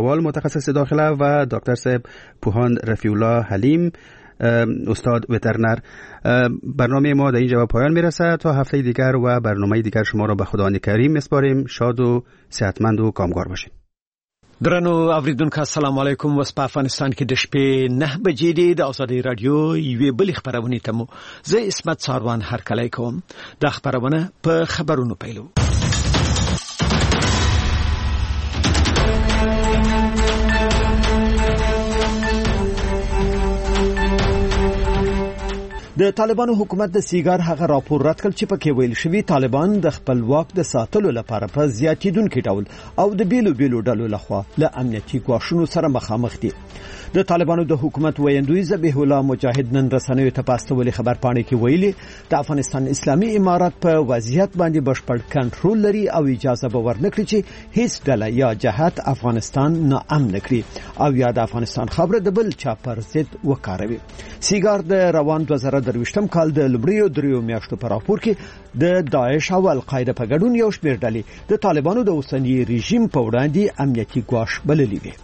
نوال متخصص داخله و دکتر صاحب پوهان رفیع الله حلیم استاد وترنر. برنامه ما در اینجا به پایان میرسه. تا هفته دیگر و برنامه دیگر شما را به خدای کریم میسپاریم. شاد و صحتمند و کامگار باشید. درنو اوریدونکو السلام علیکم. وس په افغانستان کې د شپې 9 بجې دی. د آزادۍ رادیو یوې بلې خبرونه ته مو زه اسمت ساروان هرکلی کوم. د خبرونه په خبرونو پیلو. د طالبانو حکومت د سیګار هغه راپور رد کړ چې پکې ویل شوی طالبان د خپل واک د ساتلو لپاره په زیاتیدونکو ډول او د بیلو ډلو لخوا له امنیتي ګواښونو سره مخامخ دي. د طالبانو د حکومت ویاندوی ذبیح الله مجاهد نن رسنیو ته پاستولې خبرپاڼې کې ویلي د افغانستان اسلامي امارات په وضعیت باندې بشپړ کنټرول لري او اجازه به ورنکړي چې هیڅ ډله یا جهات افغانستان ناامن کړي او یا د افغانستان خبره د بل چا پر ضد وکاروي. سیګار د روان 2023م کال د لومړیو دریو میاشتو په راپور کې د داعش او القاعده په ګډون یو شمېر ډلې د طالبانو د اوسنی رژیم په وړاندې امنیتي ګواښ بللې وي.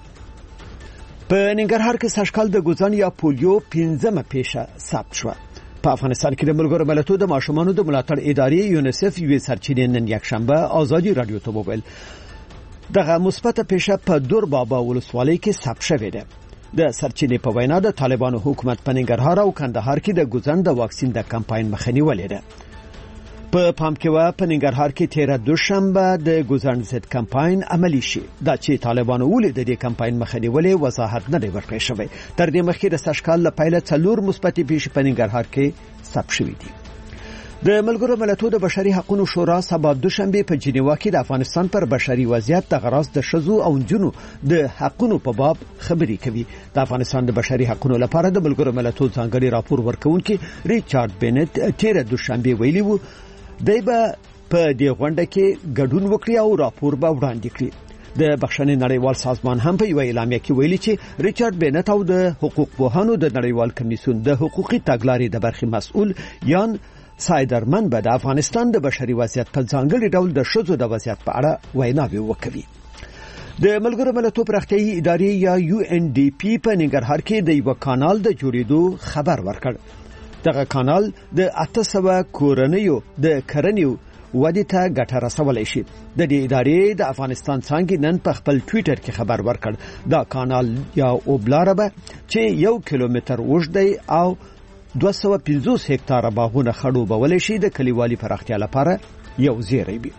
په ننګرهار کې سږکال د ګوزن یا پولیو 15مه پیښه ثبت شوه. په افغانستان کې د ملګرو ملتونو د ماشومانو د ملاتړ ادارې یونیسف یوې سرچینې نن یکشنبه آزادي رادیو ته وویل دغه مثبت پیښه په دور بابا ولسوالۍ کې ثبت شوې ده. د سرچینې په وینا د طالبانو حکومت په ننګرهار او کندهار کې د ګوزن د واکسین د کمپاین مخنیوي ده. په پام کې و په ننګرهار کې 13 دوشنبه د ګوزن ضد کمپاین عملی شي. دا چې طالبانو ولې د دې کمپاین مخنیوي وضاحت نه دی ورکړی شوی. تر دې مخکې د سږکال له پیله 4 مثبت پیښې په ننګرهار کې ثبت شوې دي. د ملګرو ملتونو د بشري حقوقو شورا سبا دوشنبه په جنیوا کې د افغانستان پر بشري وضعیت د غراس د شذو او جنو د حقوقو په باب خبري کوي. د افغانستان د بشري حقوقو لپاره د ملګرو ملتونو ځانګړي راپور ورکونکي ریچارډ بنت 13 دوشنبه ویلي وو دی به په دې غونډه کې ګډون وکړي او راپور به وړاندې کړي. د بخښنې نړیوال سازمان هم په یو اعلامیه کې ویلي چې ریچارډ بنت او د حقوق پوهانو د نړیوال کمیسیون د حقوقي تګلارې د برخې مسؤل یان سایدرمن به د افغانستان د بشري وضعیت په ځانګړي ډول د شذو د وضعیت په اړه ویناوي وکړي. د ملګرو ملتونو پراختیایي ادارې یا UNDP په ننګرهار کې د یو کانال د جوړېدو خبر ورکړ. دغه کانال د 800 کورنیو د کرنیو ودې ته ګټه رسولای شي. د دې ادارې د افغانستان څنګه نن په خپل ټوئیټر کې خبر ورکړ دا کانال یا اوبلاره چې 1 کیلومتر اوږد دی او 250 هکتاره باغونه خړوبولای شي د کلیوالي پراختیا لپاره یو زیری وي.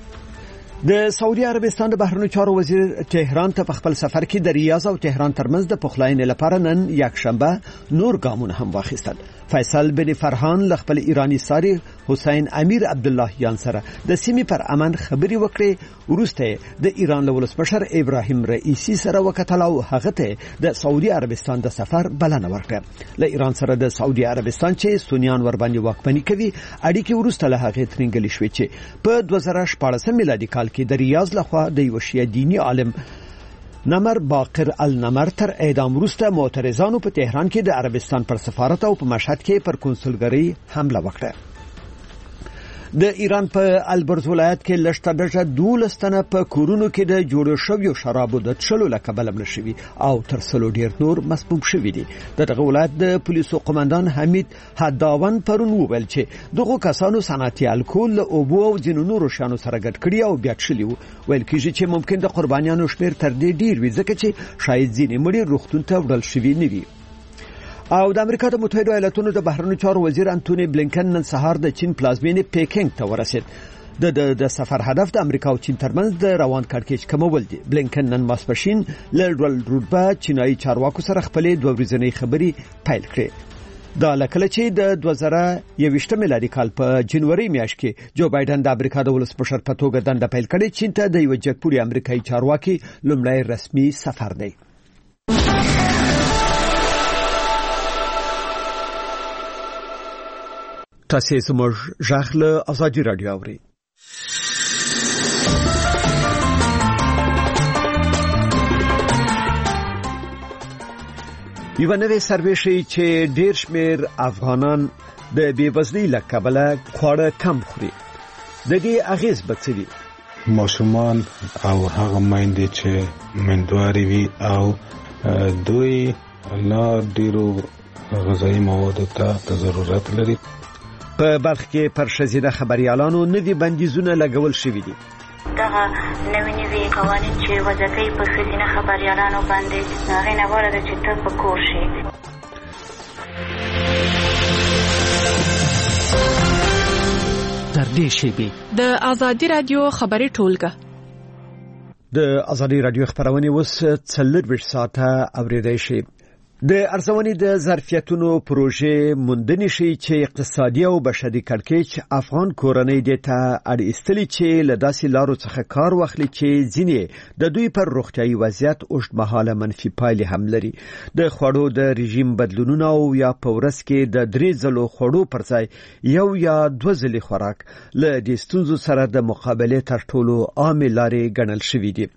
د سعودي عربستان د بهرنیو چارو وزیر تهران ته په خپل سفر کې د ریاض او تهران ترمنځ د پخلاینې لپاره نن یکشنبه نور ګامونه هم واخیستل. فیصل بن فرحان ل خپل ایرانی ساری حسین امیر عبد الله یان سره د سیمې پر امن خبري وکړي. ورسته د ایران له ولسمشر ابراهیم رئیسی سره وکتل او هغه ته د سعودي عربستان د سفر بلنه ورکړه. له ایران سره د سعودي عربستان چې سنیان ور باندې واکمني کوي اړیکې ورسته له هغه ترنګلې شوې چې په 2014 میلادي کال کې د ریاض لخوا د یو شیعه دینی عالم نمر باقر النمر تر اعدام وروسته معترضانو په تهران کې د عربستان پر سفارت او په مشهد کې پر کنسولګری حمله وکړه. د ایران په البرز ولایت کې لشتدرجه 12 تنه په کورونو کې د جوړو شویو شرابو د څلو لکبل مړ شوی او تر څلو ډیر نور مسموم شوی دي. دغه ولایت د پولیسو قومندان حمید حداون پرون وویل چې دغه کسانو صنعتي الکول او بو او جنونو شانو سره ګډ کړی او بیا تشلی ویل کیږي چې ممکن د قربانیانو شمیر تر دې ډیر وي ځکه چې شاید ځینې مړي روغتون ته وړل شوی نه وي. او د امریکا د متحده ایالاتونو د بهرنیو چارو وزیر انټونی بلینکن نن سهار د چین پلازمینې پیکینګ ته ورسید. د سفر هدف د امریکا او چین ترمنځ د روان کړکېچ کمول دي. بلینکن نن ماسپښین له رودبا چینایي چارواکو سره خپلې 2 ورځنۍ خبرې پیل کړې. دا لکه چې د 2021 میلادي کال په جنوري میاشت کې جو بایدن د امریکا د ولسمشر په توګه دنده پیل کړې. چین ته د یو جګپوړي امریکایي چارواکي لومړی رسمي سفر دی. تاسو زموږ ژغله ازادي رادیو اوري. یو نوې سروې شي چې ډیر شمیر افغانان د بیوزلۍ له کبله خواړه کم خوري. د دې اغیز به څه وي؟ ماشومان او هغه میندې چې مندواري وي او دوی لا ډیرو غذایی موادو ته ضرورت لري. په بلخ کې پر ښځینه خبریالانو نوي بندیزونه لګول شوي دي. دغه نوي قوانین چې وضع کوي په ښځینه خبریالانو باندې هغې نه غوره ده چې ته په کور شي. تر دې شیبې د ازادي رادیو خبري ټولګه د ازادي رادیو خبرونه اوس 24 ساعته اوریدای شي. د ارزونې د ظرفیتونو پروژې موندنې شي چې اقتصادي او بشري کړکېچ افغان کورنۍ د ته اړ استلی چې له داسې لارو څخه کار واخلي چې ځینې د دوی پر روغتیايي وضعیت اوږدمهاله منفي پایلې هم لري. د خوړو د رژیم بدلونونه او یا په ورځ کې د 3 ځلو خوړو پر ځای یو یا 2 ځلې خوراک له دې ستونزو سره د مقابله تر ټولو عامه لارې ګڼل شوې دي.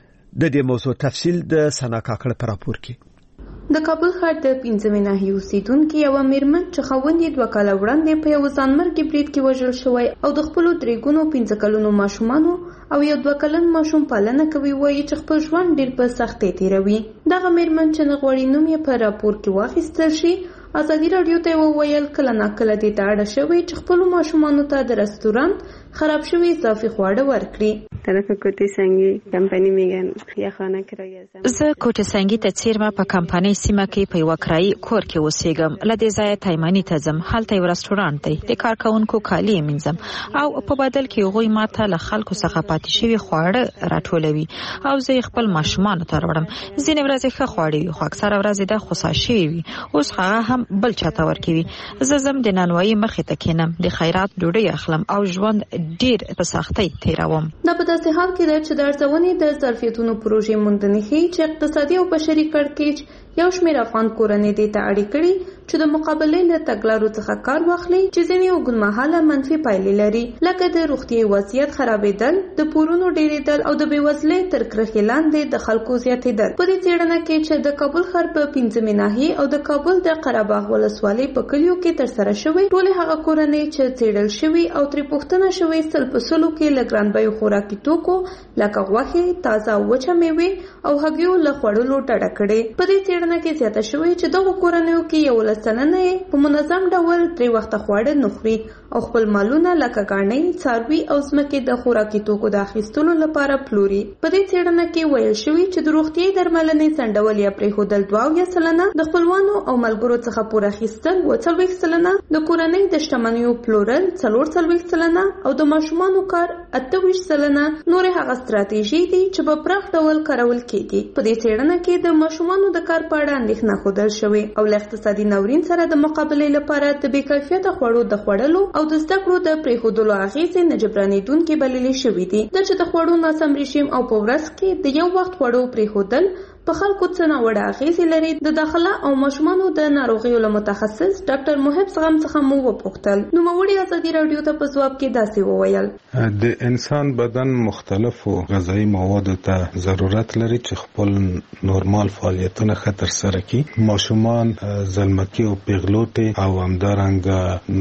د دې موضوع تفصیل د سنا کاکړ پر راپور کې. د کابل ښار د 15 ناحیې اوسیدونکو یو میرمن چې خاوند یې 2 کاله وړاندې په یو ځانمرګي برید کې وژل شوی او د خپل 3 ګونو 15 کلونو ماشومانو او یو 2 کلن ماشوم پالنه کوي وایي چې خپل ژوند ډېر په سختۍ تیروي. دغه میرمن چې نغوړی نوم یې په راپور کې واخیستل شي ازادي رادیو ته وویل کله ناکله دې ته اړ شوی چې خپل ماشومانو ته د رستورانت خراب شوی اضافي خواړه ورکړي. طرف کوټه سنگي کمپنی میگن یا خانه کرایه زه کوټه سنگي ته چیرمه په کمپنی سیمه کې په وکرای کور کې اوسېږم. لدې ځای تایمانی ته ځم. هلته یو رستورانت دی. د کارکونکو کالی منځم او په بدل کې غوي ماته له خلکو څخه پاتې شوی خواړه راټولوي او زه خپل ماشومان ته وروړم. ځینې ورځې ښه خواړه وي خو اکثره ورځې د خوساشي وي. اوس هغه هم بل چاته ورکوي. زه زم د نانوایي مخې ته کېنم د خیرات ډوډۍ اخلم او ژوند ډیر په سختۍ تیروم. دا په داسې حال کې ده چې د ارزونې د ظرفیتونو پروژې موندنې ښیي چې اقتصادي او بشري کړکېچ یو شمېر افغان کورنۍ دې ته اړ کړي چې د مقابلې له تګلارو څخه کار واخلي چې ځینې اوږدمهاله منفي پایلې لري لکه د روغتیايي وضعیت خرابېدل، د پورونو ډېرېدل او د بېوزلۍ تر کرښې لاندې د خلکو زیاتېدل. په دې څېړنه کې چې د کابل ښار په 15 ناحیې او د کابل د قرهباغ ولسوالۍ په کلیو کې ترسره شوې ټولې هغه کورنۍ چې څېړل شوي او ترې پوښتنه شوې 100% کې له ګران بیو خوراکي توکو لکه غوښې، تازه او وچه میوې او هګیو له خوړلو ډډه کړې. په دې څېړنه کې زیاته شوې چې دغو کورنیو کې 11 سلنه په منظم ډول 3 وخته خواړه نه خوري او خپل مالونه لکه ګاڼې، څاروي او ځمکې د خوراکي توکو د اخیستلو لپاره پلوري. په دې څېړنه کې ویل شوي چې د روغتیايي درملنې څنډول یا پرېښودل 2 سلنه، د خپلوانو او ملګرو څخه پور اخیستل 40 سلنه، د کورنۍ د شتمنیو پلورل 40 سلنه او د ماشومانو کار 28 سلنه نور هغه ستراتیژي دي چې په پراخ ډول کارول کېږي. په دې څېړنه کې د ماشومانو د کار په اړه اندېښنه ښودل شوې او له اقتصادي ناورین سره د مقابلې لپاره د بې کیفیته خوړو د خوړلو او د زده کړو د پرېښودلو اغېزې نه جبرانېدونکې بللې شوې دي. دا چې د خوړو ناسم رژیم او په ورځ کې د یو وخت خوړو پرېښودل په خلکو څه ناوړه اغېزې لري. د داخله او ماشومانو د ناروغیو له متخصص ډاکټر محب زغم څخه مو وپوښتل. نوموړي ازادي رادیو ته په ځواب کې داسې وویل: د انسان بدن مختلفو غذایی موادو ته ضرورت لري چې خپل نورمال فعالیتونه ښه ترسره کړي. ماشومان، زلمکي او پیغلوټې او همدارنګه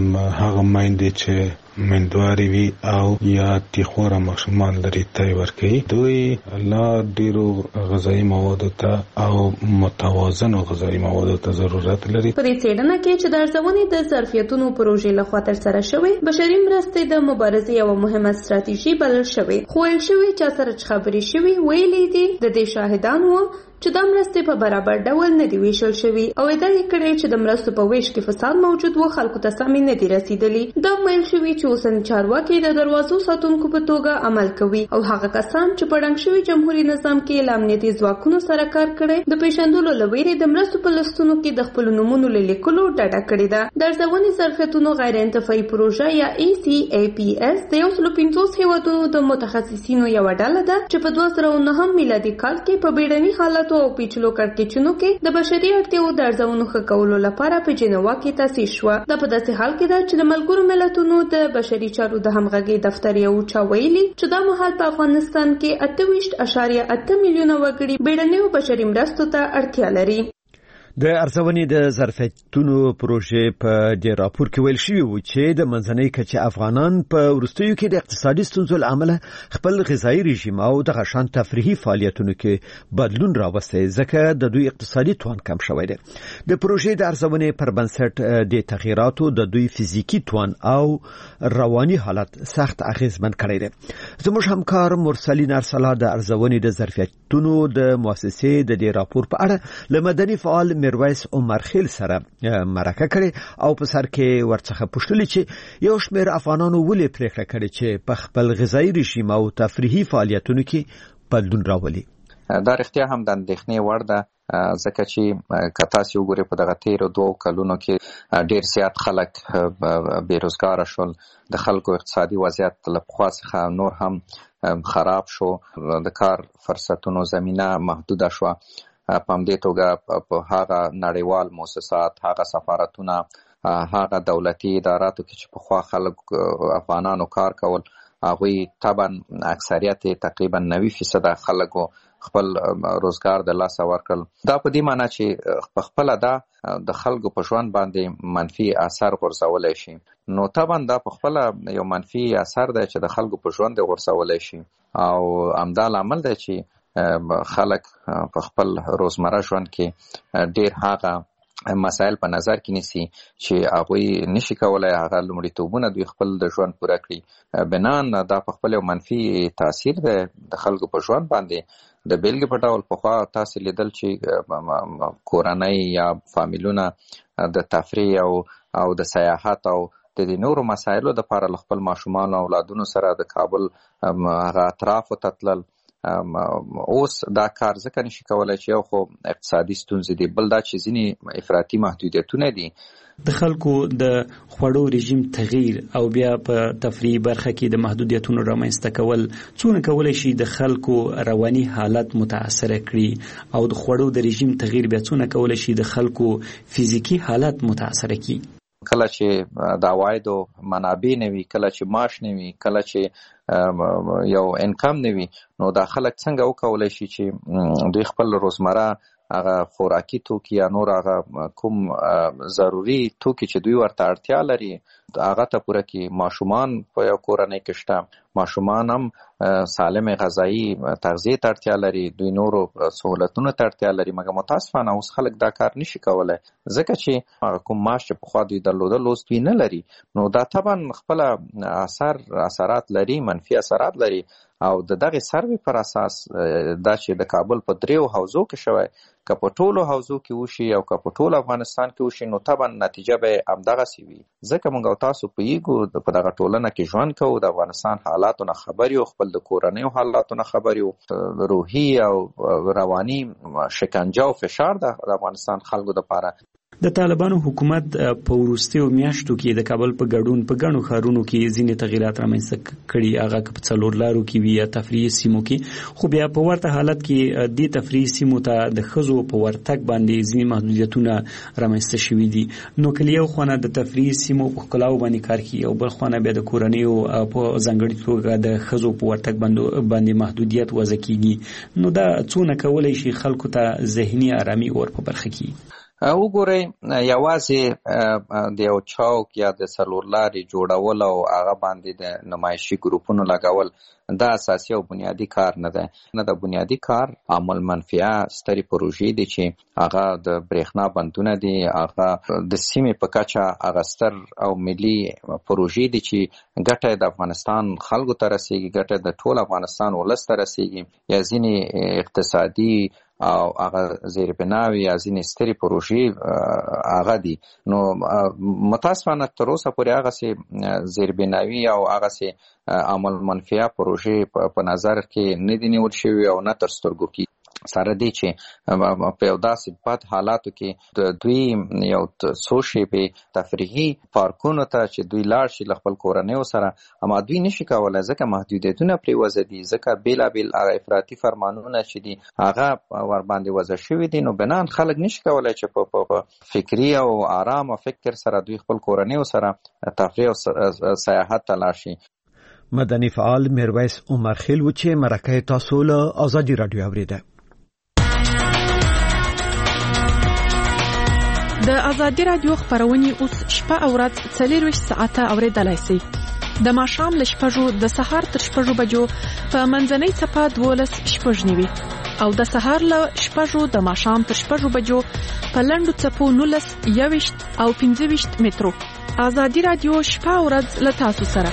هغه میندې چې مندواري وي او یا تیخوره ماشومان لري ته ورکوي. دوی لا ډیرو غذایی موادو ته او متوازنو غذایی موادو ته ضرورت لري. په دې څېړنه کې چې د ارزونې د ظرفیتونو پروژې لخوا ترسره شوې بشري مرستې د مبارزې یوه مهمه ستراتیژي بلل شوې. خو ویل شوي چې سره چې خبرې شوي ویلي دي د دې شاهدان وو چې د مرستې په برابر ډول نه دی ویشل شوي او ادعا یې کړې چې د مرستو په ویش کې فساد موجود و، خلکو ته سمې نه دي رسیدلي. دا ویل شوي چې اوسني چارواکي د دروازو ساتونکو په توګه عمل کوي او هغه کسان چې په ړنګ شوي جمهوریت نظام کې له امنیتي ځواکونو سره کار کړی د پیژندلو له ویرې د مرستو په لستونو کې د خپلو نومونو له لیکلو ډډه کړې ده. د ارزونې ظرفیتونو غیر انتفاعي پروژه یا ECAPS د 150 هیوادونو د متخصصینو یوه ډله ده چې په 2009 میلادي کال کې په بیړني حالت او پیچلو کړکېچونو کې د بشري اړتیاو د ارزونو ښه کولو لپاره په جنیوا کې تاسیس شوه. دا په داسې حال کې ده چې د ملګرو ملتونو د بشري چارو د همغږۍ دفتر یو چا ویلي چې دا مهال په افغانستان کې 28.8 میلیونه وګړي بیړنیو بشري مرستو ته اړتیا لري. د ارزونې د ظرفیتونو پروژې په دې راپور کې ویل شوی و چې د منځنۍ کچې افغانان په وروستیو کې د اقتصادي ستونزو له امله خپل غذایي رژیم او د غشان تفریحي فعالیتونو کې بدلون راوستی ځکه د دوی اقتصادي توان کم شوی دی. د پروژې د ارزونې پر بنسټ د تغییراتو د دوی فزیکی توان او رواني حالت سخت اغیزمن کړی دی. زموږ همکار مرسلین ارسلا د ارزونې د ظرفیتونو د مؤسسې د دې راپور په اړه له مدني فعال میرویس عمر خیل سره مرکه کړي او په سر کې ورڅخه پوښتنه چې یو شمېر افغانانو ولې پریکړه کړې چې په خپل غذایي رژیم او تفریحي فعالیتونو کې بدلون راولي. دا رښتیا هم د اندېښنې وړ ده ځکه چې که تاسو وګورئ په دغه تیرو 2 کلونو کې ډېر زیات خلک بیروزګاره شول، د خلکو اقتصادي وضعیت له پخوا څخه نور هم خراب شو، د کار فرصتونو زمینه محدوده شوه. په همدې توګه په هغه نړیوال مؤسسات، هغه سفارتونه، هغه دولتي اداراتو کې چې پخوا خلک افغانانو کار کول، هغوی طبعا اکثریت تقریبا 90% خلکو خپل روزګار د لاسه ورکړل. دا په دې معنی چې په خپله دا د خلکو په ژوند باندې منفي اثر غورځولی شي. نو طبعا دا په خپله یو منفي اثر دی چې د خلکو په ژوند غورځولی شي او همدا لامل دی چې خلک په خپل روزمره ژوند کې ډېر هغه مسایل په نظر کې نیسي چې هغوی نشي کولی هغه لومړیتوبونه دوی خپل د ژوند پوره کړي. بنان دا په خپل یو منفي تاثیر دی د خلکو په ژوند باندې. د بیلګې په ډول پخوا تاسو لیدل چې کورنۍ یا فامیلونه د تفریح او د سیاحت او د نورو مسایلو دپاره له خپل ماشومان او اولادونو سره د کابل هغه اطرافو ته تلل. اوس دا کار ځکه نشي کولای چې یو خو اقتصادي ستونزې دي، بل دا چې ځینې افراطي محدودیتونه دي. د خلکو د خوړو رژیم تغییر او بیا په تفریح برخه کې د محدودیتونو رامنځته کول څونه کولی شي د خلکو رواني حالت متاثر کړي او د خوړو د رژیم تغییر بیا څونه کولی شي د خلکو فزیکی حالت متاثر کړي. کله چې د عوایدو منابع نه وي، کله چې معاش نه وي، کله چې یو انکم نه وي، نو دا خلک څنګه وکولی شي چې دوی خپل روزمره هغه خوراکي توکي یا نور هغه کوم ضروري توکي چې دوی ورته اړتیا لري هغه ته پوره کړي. ماشومان په یو کورنۍ کې شته، ماشومان هم سالم غذایي تغذیې ته اړتیا لري، دوی نورو سهولتونو ته اړتیا لري، مګر متاسفانه اوس خلک دا کار نشي کولی ځکه چې هغه کوم معاش چې پخوا دوی درلودل اوس دوی نه لري. نو دا طبعا خپله اثرات لري، منفي اثرات لري. او د دغه سروې پر اساس دا چې د کابل په 3 حوزو کې شوی، که په ټولو حوزو کې وشي او که په ټول افغانستان کې وشي، نو طبعا نتیجه به همدغسې وي ځکه موږ او تاسو پوهیږو په دغه ټولنه کې ژوند کوو، د افغانستان حالاتو نه خبر یو، خپل د کورنیو حالاتو نه خبر یو. روحي او رواني شکنجه او فشار د افغانستان خلکو دپاره. د طالبانو حکومت په وروستیو میاشتو کې د کابل په ګډون په ګڼو ښارونو کې ځینې تغییرات رامنځته کړي، هغه که په څلور لارو کې وي یا تفریحي سیمو کې، خو بیا په ورته حالت کې دې تفریحي سیمو ته د ښځو په ورتګ باندې ځینې محدودیتونه رامنځته شوي دي. نو که له یو خوا د تفریحي سیمو په ښکلاو باندې کار کوي او بل خوا بیا د کورنیو په ځانګړي توګه د ښځو په ورتګ باندې محدودیت وضع کیږي، نو دا څونه کولی شي خلکو ته ذهني آرامي ور په برخه کې؟ وګورئ یوازې د یو چوک یا د څلور لارې جوړول او هغه باندې د نمایشي ګروپونو لګول دا اساسي او بنیادی کار نه ده. نه د بنیادی کار عمل منفعه ستري پروژې دي چې هغه د برېښنا بندونه دي، هغه د سیمې په کچه هغه ستر او ملي پروژې دي چې ګټه د افغانستان خلکو ته رسیږي، ګټه د ټول افغانستان ولس ته رسیږي، یا ځینې اقتصادي او هغه زیربناوي یا ځینې ستري پروژې هغه دي. نو متاسفانه تر اوسه پورې هغسې زیربناوي او هغسې عمل منفعه پروژې په نظر کې نه دي نیول شوي او نه تر سترګو کې سره دی چې په یو داسې بد حالاتو کې د دوی یو څو شیبې تفریحي پارکونو ته چې دوی لاړ شي له خپل کورنیو سره، اما دوی نشي کولی ځکه محدودیتونه پرې وضع دي، ځکه بېلابېل هغه افراطي فرمانونه چې دي هغه ورباندې وضع شوي دي. نو بنان خلک نشي کولی چې په فکري او آرام او فکر سره دوی خپل کورنیو سره تفریح او سیاحت ته لاړ شي. مدني فعال میرویس عمر خیل و چې مرکه تاسو له آزادي رادیو اوریده. د آزادي رادیو خبرونه اوس شپه او ورځ 24 ساعته اوریدلای شئ. د ماښام له 6 د سهار تر 6 بجو په منځنۍ صفه 12 شپږ نیوي او د سهار له 6 د ماښام تر 6 بجو په لنډو څپو 19 21 او 25 مترو. آزادي رادیو شپه او ورځ له تاسو سره.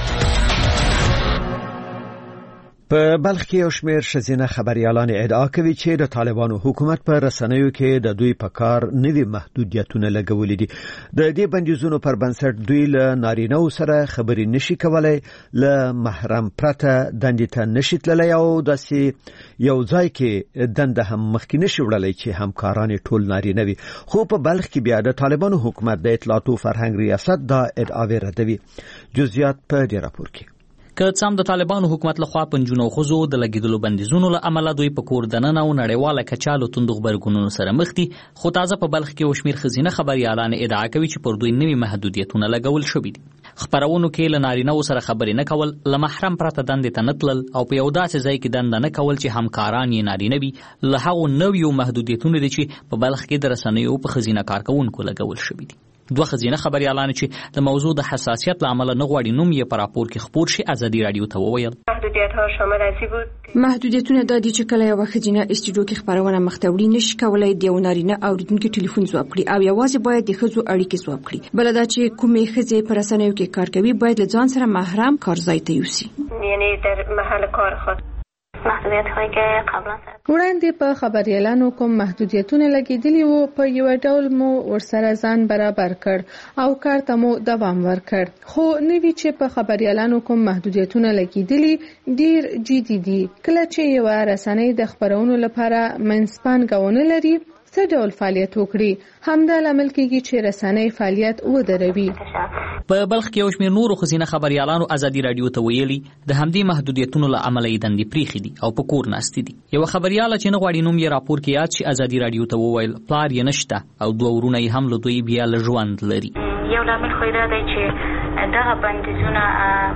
په بلخ کې یو شمېر ښځینه خبریالان ادعا کوي چې د طالبانو حکومت په رسنیو کې د دوی په کار نوي محدودیتونه لګولي دي. د دې بندیزونو پر بنسټ دوی له نارینه‌و سره خبرې نشي کولای، له محرم پرته دندې ته نشي تللی او داسې یو ځای کې دنده هم مخکې نشي وړلی چې همکاران ټول نارینه وي. خو په بلخ کې بیا د طالبانو حکومت د اطلاعات او فرهنګ ریاست دا ادعاوې ردوي. جزئیات په دې راپور کې. که څم د طالبانو حکومت لخوا پنځونو خزو د لګیدلو بندیزونو له امله دوی په کور دننه او نړیواله کچالو توند خبرګونونو سره مخ دي، خو تازه په بلخ کې وشمیر خزینه خبريالان ادعا کوي چې پر دوی نوي محدودیتونه لګول شوي دي. خبرونو کې له نارینه‌و سره خبرې نه کول، له محرم پرته دندې ته نه تلل او په یو داسې ځای کې دنده نه کول چې همکاران یې نارینه وي، له هغو نویو محدودیتونو دي چې په بلخ کې د رسنیو په خزینه کارکونکو لګول شوي دي. دوه خزینه خبريالان چې د موضوع د حساسیت لامل نه غواړي نوم یې په راپور کې خبر شي آزادي رادیو ته وویل. محدودیت‌ها شامل ازي بود. محدودیتونه د دې چې کله یو خزینه استودیو کې خبرونه مختوړي نشي کولای د یو نارینه اوریدونکو ټلیفون ځواب کړي او یوازې باید د خزو اړیکې ځواب کړي. بل دا چې کومې خزې پر رسنیو کې کار کوي باید له ځان سره محرم کارځای ته یوسي، یعنی در محل کار خود. محدودیت‌هایی که قبلا وړاندې په خبريالانو کوم محدودیتونه لګیدلي وو په یو ډول مو ورسره ځان برابر کړ او کار ته مو دوام ورکړ. خو نوی چې په خبريالانو کوم محدودیتونه لګیدلي ډیر جدي دي. کله چې یو رسنۍ د خبرونو لپاره منځپانګونه لري څه ډول فعالیت وکړي، همدا لامل کېږي چې رسنۍ فعالیت ودروي. په بلخ کې یو شمېر نورو خزینه خبريالانو آزادي رادیو ته ویلي د همدې محدودیتونو له امله یې دندې پریښې دي او په کور ناستې دي. یو خبرياله چې نه غواړي نوم یې راپور کې یاد شي آزادي رادیو ته وویل پلار یې نشته او دوه ورونه یې هم له دوی بیا له ژوند لري. یو لامل خو دا دی چې دغه بندیزونه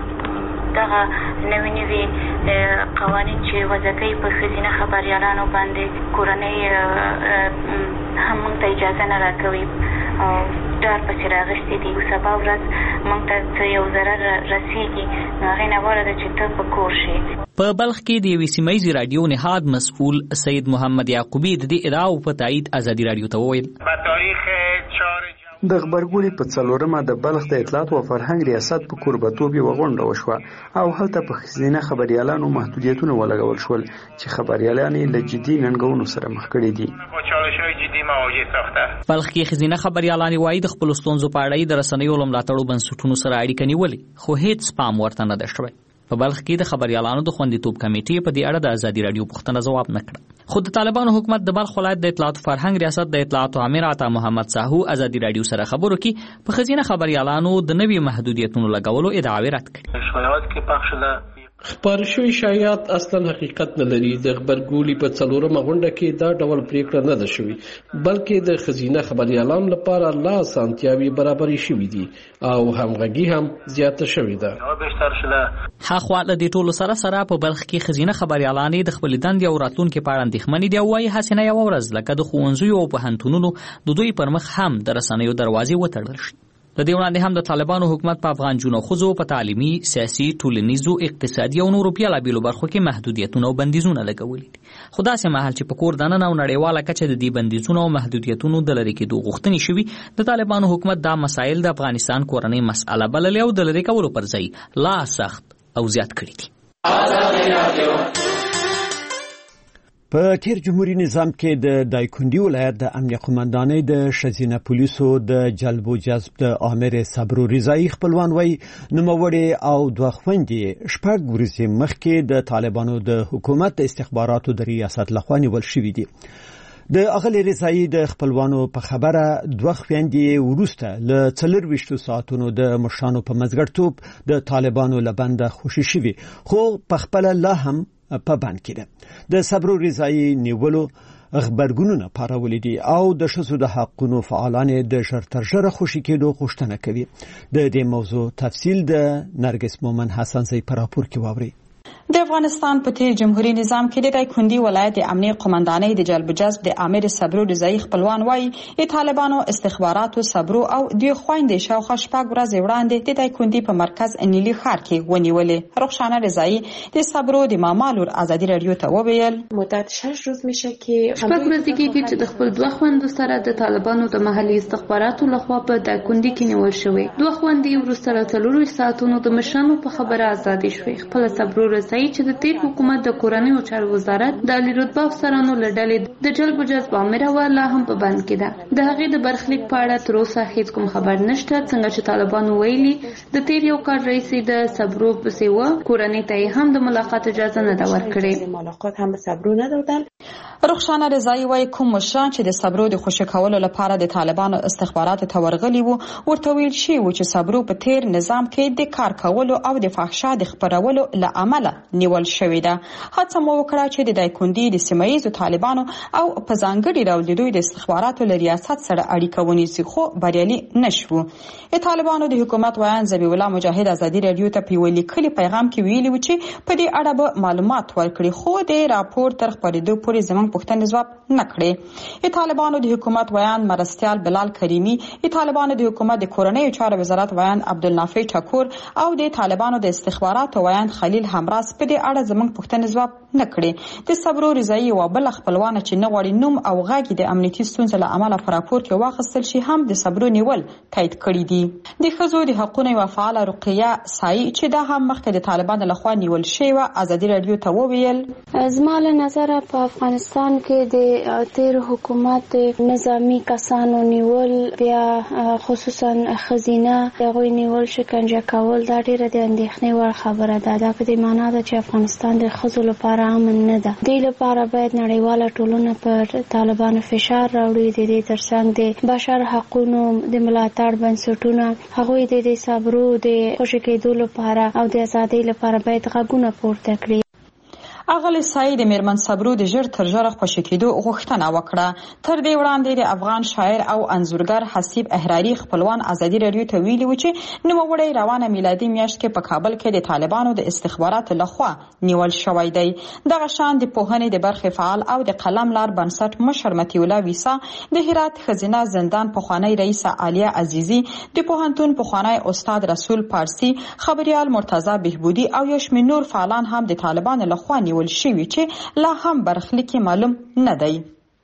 دغه نوي قوانین چې وضع کوي په خزینه خبريالانو باندې کورنۍ هم موږ ته اجازه نه راکوي او ډار پسې راغښتي دي. سبا ورځ موږ ته یو ضرر رسیږي، هغې نه غوره ده چې ته په کور شي. په بلخ کې د یوې سیمه ییزې راډیو نهاد مسؤل سید محمد یعقوبی د دې ادعاو په تایید آزادي رادیو ته وویل په تاریخ 4 د خبرګونې په څلورمه د بلخ د اطلاعات او فرهنګ ریاست په کوربتوب یو غونډه وشوه او هلته په خزینه خبريالانو محدودیتونه ولګول شول چې خبريالان له جدي ننګونو سره مخ کړي دي. بلخ کې خزینه خبريالان وايي د خپل ستونزو په اړه د رسنیو ملاتړو بنسټونو سره اړیکه نیولې، خو هیڅ پام ورته نه ده شوی. په بلخ کې د خبريالانو د خوندیتوب کمیټې په دې اړه د آزادي رادیو پوښتنه ځواب نه کړ. خو د طالبانو حکومت د بلخ ولایت د اطلاعات فرهنګ ریاست د اطلاعات امیر عطا محمد ساهو آزادي رادیو سره خبرو کې په خزینه خبريالانو د نوي محدودیتونو لګولو ادعاوې رد کړې. شایعات کې پخ شله خبر شوی شایعات اصلا حقیقت نه لري. د خبرګولي په څلورمه غونډه کې دا ډول پریکړه نه ده شوی، بلکې د خزینه خبريالانو لپاره لا سانتیاوي برابرې شوې دي او همغږي هم زیاته شوې ده. هغه د دې ټولو سره په بلخ کې خزینه خبريالان د خپل دندې او راتلونکو په اړه اندېښمنې دي او وايي حسنه یو ورځ لکه د ښوونځیو او پوهنتونونو د دوی پر مخ هم د رسنیو دروازې وتړل شي. د دې وړاندې هم د طالبانو حکومت په افغان جنو خزو په تعلیمي، سیاسي، ټولنیزو، اقتصادي او نورو بیلابیلو برخو کې محدودیتونه او بندیزونه لګولي دي. خو داسې مهال چې په کور دننه او نړیواله کچه د دې بندیزونو او محدودیتونو د لرې کېدو غوښتنې شوي، د طالبانو حکومت دا مسایل د افغانستان کورنۍ مسأله بللې او د لرې کولو پر ځای لا سخت او زیات کړي دي. په تیر جمهوریت نظام کې د دایکندي ولایت د امنیه قومندانۍ د ښځینه پولیسو د جلب او جذب د امر صبر رضایی خپلوان وای نوموړي او دوه خويندې شپږ ورځې مخکې د طالبانو د حکومت استخباراتو د ریاست لخوا نیول شوې دي. د اغلی رضایی د خپلوانو په خبره دوه خويندې ورسته له 24 ساعتونو د مشانو په مزګرتوب د طالبانو لبنده خوشي شوي، خو په خپل لا هم په بند کې ده. د صبر رضایی نیولو خبرګونونه پارولې دي او د ښځو د حقوقو فعالان د ژر تر ژره خوشي کېدو غوښتنه کوي. د دې موضوع تفصیل د نرګس مومن حسن زی په راپور کې واوري. د افغانستان په تیر جمهوریت نظام کې د دایکندي ولایت د امنیه قومندانۍ د جلب جذب د امیر صبرو رضایی خپلوان وایي د طالبانو استخباراتو صبرو او د خويندې شاوخوا شپږ ورځې وړاندې د دایکندي په مرکز نیلی ښار کې ونیولې. رخسانه رضایی د صبرو د مامالور ازادي رادیو ته وویل مدت 6 روز میشه که شپږ ورځې کېږي چې د خپل دوه خويندو سره د طالبانو د محلي استخباراتو لخوا په دایکندي کې نیول شوی. دوه خويندې وروسته له 4 ساعتونو د مشرانو په خبره آزادې شوې. خپل صبرو رضایی چې د تیر حکومت د کورنۍ او چارو وزارت د علی رتبه افسرانو له ډلې د جلب جذب امر ولا هم په بند کې ده. د هغې د برخلیک په اړه تر اوسه هیڅ کوم خبر نشته. څنګه چې طالبانو ویلي د تیر یو کال رئیس د صبرو په سیوه کورنۍ ته هم د ملاقات اجازه نه ده ورکړې. ملاقات هم به صبرو ندادن. رخسانه رضایی وايي کوم مشران چې د صبرو د خوشی کولو لپاره د طالبانو استخباراتو ته ورغلي وو ورته ویل شي چې صبرو په تیر نظام کې د کار کولو او د فحشا د خبرولو له عمله نیول شوې ده. هڅه مو وکړه چې د دایکندي د سیمایي طالبانو او په ځانګړي ډول د دوی د استخباراتو له ریاست سره اړیکه ونیسي خو بریالي نشو. د طالبانو د حکومت ویان ذبیح الله مجاهد ازادي رادیو ته په لیکلي پیغام کې ویلي و چې په دې اړه به معلومات ورکړي خو د راپور تر خبرېدو پورې زموږ پوښتنې ځواب نه کړې. د طالبانو د حکومت ویان مرستيال بلال کریمی، د طالبانو د حکومت د کورنۍ چارو وزارت ویان عبدالنافع ټکور او د طالبانو د استخباراتو ویان خلیل همراز په دې اړه زموږ پوښتنې ځواب نه کړې. د صبرو رضایی او بل خپلوان چې نه غواړي نوم او غږی د امنیتي ستونزې له امله پر راپور کې واخیستل شي هم د صبرو نیول تایید کړی دي. د ښځو د حقوقو او فعال رقیه سای چې دا هم مخکې د طالبانو لخوا نیول شوی و ازادي رادیو ته وویل زما له نظر په افغانستان کې د تیر حکومت نظامی کسانو نیول بیا خصوصا خزینه هغه نیول شکنجه کول دا ډیره د اندېښنې وړ خبره ده. دا په دې معنی ده چې افغانستان د ښځو لپاره امن نه ده. دې لپاره باید نړیواله ټولنه پر طالبانو فشار راوړي. د دې ترڅنګ د بشر حقوقو د ملاتړ بنسټونه هغوی د صبرو د خوشی کېدو لپاره او د ازادۍ لپاره باید غږونه پورته کړي. اغلی سعید میرمن صبرو د ژر تر ژره خوشی کېدو غوښتنه وکړه. تر دې وړاندې د افغان شاعر او انځورګر حسیب احراری خپلوان ازادي رادیو ته ویلي و چې نوموړی روانه میلادي میاشت کې په کابل کې د طالبانو د استخباراتو لخوا نیول شوی دی. دغه شان د پوهنې د برخې فعال او د قلم لار بنسټ مشر مطیع الله ویسا، د هرات خزینه زندان پخوانی رئیس عالیه عزیزی، د پوهنتون پخوانی استاد رسول پارسی، خبریال مرتضی بهبودی او یو شمېر نور فعالان هم د طالبانو لخوا نیول شوی چې لا هم برخلیک معلوم نه دی.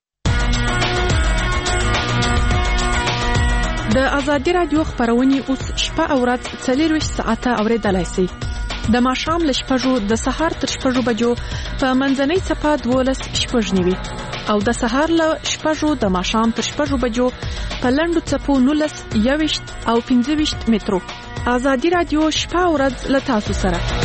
د ازادي رادیو خبرونه اوس شپه او ورځ 24 ساعته اوریدلای شئ. د ماښام له 6 د سهار تر 6 بجو په منځنۍ صفه 12 شپږنیوي او د سهار له 6 د ماښام تر 6 بجو په لنډو صفو 19 21 او 25 مترو. ازادي رادیو شپه او ورځ له تاسو سره.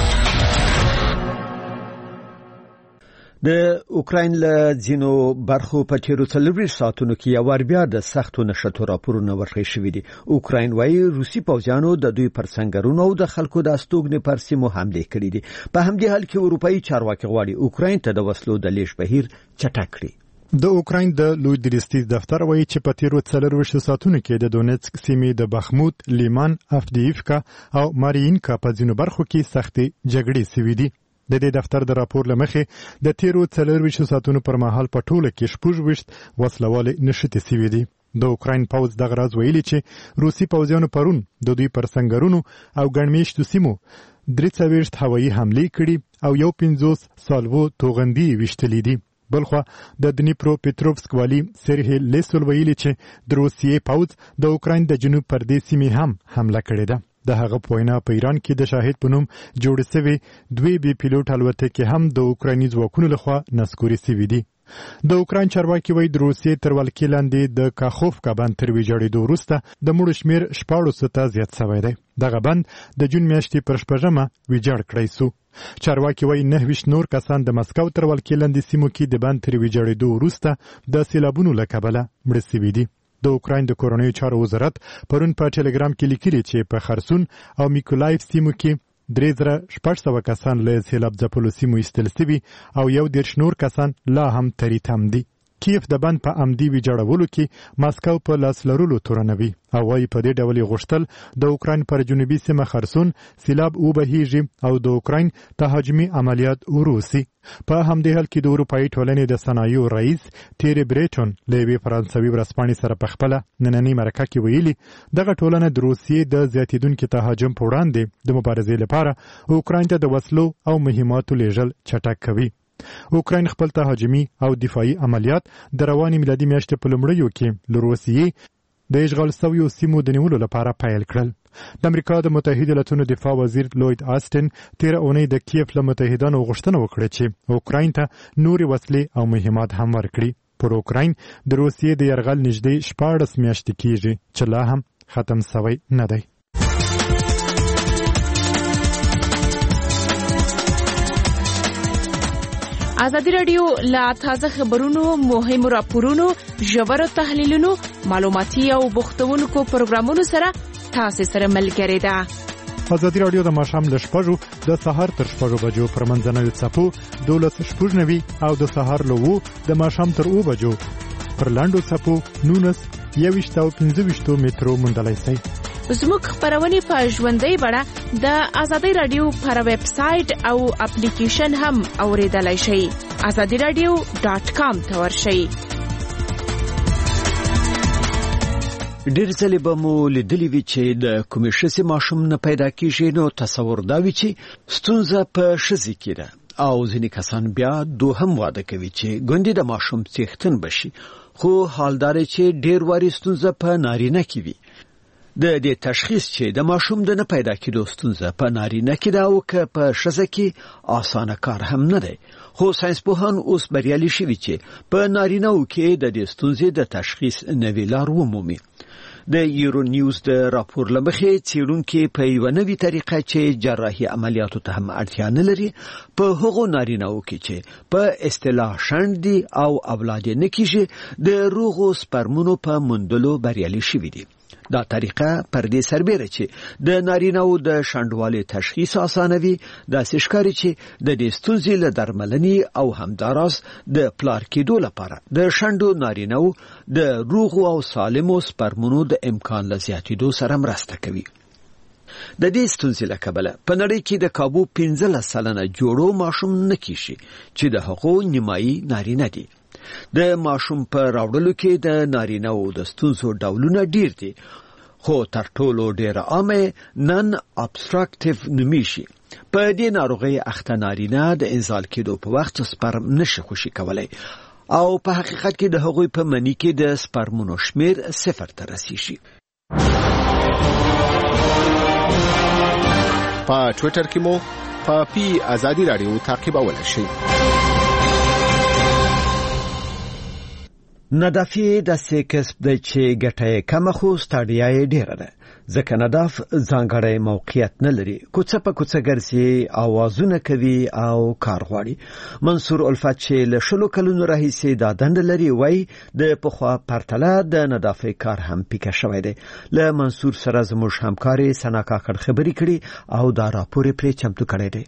د اوکراین له ځینو برخو په تیرو 4 ساعتونو کې یو ور بیا د سختو نشټو راپورونه ورکړل شوي دي. اوکراین وايي روسي پوځیانو د دوی پر سنگرونو او د خلکو د استوګنې پر سیمو حمله کړې دي. په همدې حال کې اروپאי چارواکي غواړي اوکراین ته د وسلو د لیږد بهیر چټک کړي. د اوکراین د لوی درستي دفتر وايي چې په تیرو 4 ساعتونو کې د دونیتسک سیمې د بخموت، لیمان، افدیفکا او مارینکا په ځینو برخو کې سختې جګړې شوې دي. د دې دفتر د راپور لمخې د تیرو 4 ساعتونو پر مهال په ټوله کې 26 وسلوال نشټې شوې دي. د اوکراین پوځ دغه راز ویلي چې روسي پوځیانو پرون د دوی پر سنگرونو او ګڼمېشتو سیمو 43 هوایي حملې کړي او 50 سالوو توغندي وشتلې دي. بلخوا د دنیپرو پټروفسک والی سرهی لیسول ویلي چې د روسیې پوځ د اوکراین د جنوب پر دې سیمې هم حمله کړې ده. د هغه پوینا په ایران کې د شاهد په نوم جوړ شوی دوی بي پیلوټ الوتکې هم د اوکرایني ځواکونو لخوا نسکوري شوي دي. د اوکراین چارواکي وایي د روسیې تر ولکې لاندې د کاخوفکا بند تر ویجاړېدو وروسته د مړو شمېر 1400 ته زیات شوی دی. دغه بند د جون میاشتې پر 8 ویجاړ کړی سو. چارواکي وایي 29 نور کسان د مسکو تر ولکې لاندې سیمو کې د بند تر ویجاړېدو وروسته د سیلابونو له کبله مړه شوي دي. د اوکراین د کورنۍ چارو وزارت پرون په ټلګرام کې لیکلي چې په خرسون او میکولایف سیمو کې 3600 کسان له سیلاب ځپلو سیمو ایستل شوي او 1 نور کسان لا هم تری تم دي. کیف د بند په عمدي ویجاړولو کې ماسکو په لاس لرلو تورنوي او وايي په دې ډول غوښتل د اوکراین پر جنوبي سیمه خرسون سیلاب وبهیږي او د اوکراین تهاجمي عملیات وروسي. په همدې حال کې د اروپאי ټولنې د صنایعو رئیس تیری بریټون له یوې فرانسوي ورځپاڼې سره په خپله نننۍ مرکه کې ویلي دغه ټولنه د روسیې د زیاتیدونکي تهاجم په وړاندې د مبارزې لپاره اوکراین ته د وسلو او مهماتو لیږل چټک کوي. اوکراین خپل تهاجمي او دفاعي عملیات د روانې میلادي میاشتې په لومړیو کې له روسیې د اشغال شویو سیمو د نیولو لپاره پیل کړل. د امریکا د متحده ایالاتونو دفاع وزیر لوید آستن تیر اونۍ د کیف له متحدانو غوښتنه وکړه چې اوکراین ته نورې وسلې او مهمات هم ورکړي. پر اوکراین د روسیې د یرغل نږدې 14 میاشتې کېږي چې لا هم ختم شوی نه دی. ازادي رادیو لا تازه خبرونو مهمو راپورونو ژورو تحلیلونو معلوماتي او بوختونکو پروګرامونو سره تاسو سره ملګری ده. ازادي رادیو د ماښام له 6 د سهار تر 6 بجو پر منځنوي څپو 12:09 او د سهار له 2 د ماښام تر 2 بجو پر لاندو څپو 19 او 15 مترو موندلای شئ. زموږ خبرونه په ژوندۍ بڼه د ازادي رادیو پر ویب سټ او اپلیکیشن هم اوریدلای شئ. azadiradio.com ته ورشئ. ډېر ځلې به مو لیدلي وي چې د کومې ښځې ماشوم نه پیدا کېږي نو تصور دا وي چې ستونزه په ښځې کې ده او ځینې کسان بیا دوهم واده کوي چې ګوندې د ماشوم څښتن بشي، خو حال دا دی چې ډېر واري ستونزه په نارینه کې وي. د دې تشخیص چې د ماشوم د نه پیدا کېدو ستونزه په نارینه کې ده او که په ښځه کې اسانه کار هم نه دی، خو ساينسپوهان اوس بریالي شوي چې په نارینه‌و کې د دې ستونزې د تشخیص نوې لار ومومي. د یورو نیوز د راپور لمخې څېړونکي په یوه نوې طریقه چې جراحي عملیاتو ته هم اړتیا نه لري په هغو نارینه‌و کې چې په اصطلاح شنډ دي او اولاد یې نه کېږي د روغو سپرمونو په موندلو بریالي شوي دي. دا طریقه پر دې سربېره چې د نارینه‌و د شنډوالي تشخیص اسانوي، داسې ښکاري چې د دې ستونزې له درملنې او همداراز د پلار کېدو لپاره د شنډو نارینه‌و د روغو او سالمو سپرمونو د امکان له زیاتېدو سره مرسته کوي. د دې ستونزې له کبله په نړۍ کې د کابو 15% جوړو ماشوم نه کېږي چې د هغو نیمایي نارینه دي. د ماشوم په راوړلو کې د نارینه‌و د ستونزو ډولونه ډیر دي، خو تر ټولو ډیر عامه نن ابستراکټیو نومیږي. په دې ناروغي اخته نارینه د انزال کېدو په وخت سپرم نشي خوشي کولای او په حقیقت کې د هغوی په منی کې د سپرمونو شمیر 0 ته رسیږي. په ټوئیټر کې مو په ازادي رادیو تعقیبولای شئ. ندافي د سیکسپ د چې ګټه کم خو ستړیا یې ډیره ده، ځکه نداف ځانګړی موقعیت نه لري، کوڅه په کوڅه ګرځي، اوازونه کوي او کار غواړي. منصور الفت چې له 10 کلونو راهیسې دا دنده لري وایي د پخوا پرتله د ندافي کار هم پیکه شوی دی. له منصور سره زموږ همکاري سنا کاکړ خبرې کړي او دا راپور پرې چمتو کړی دی.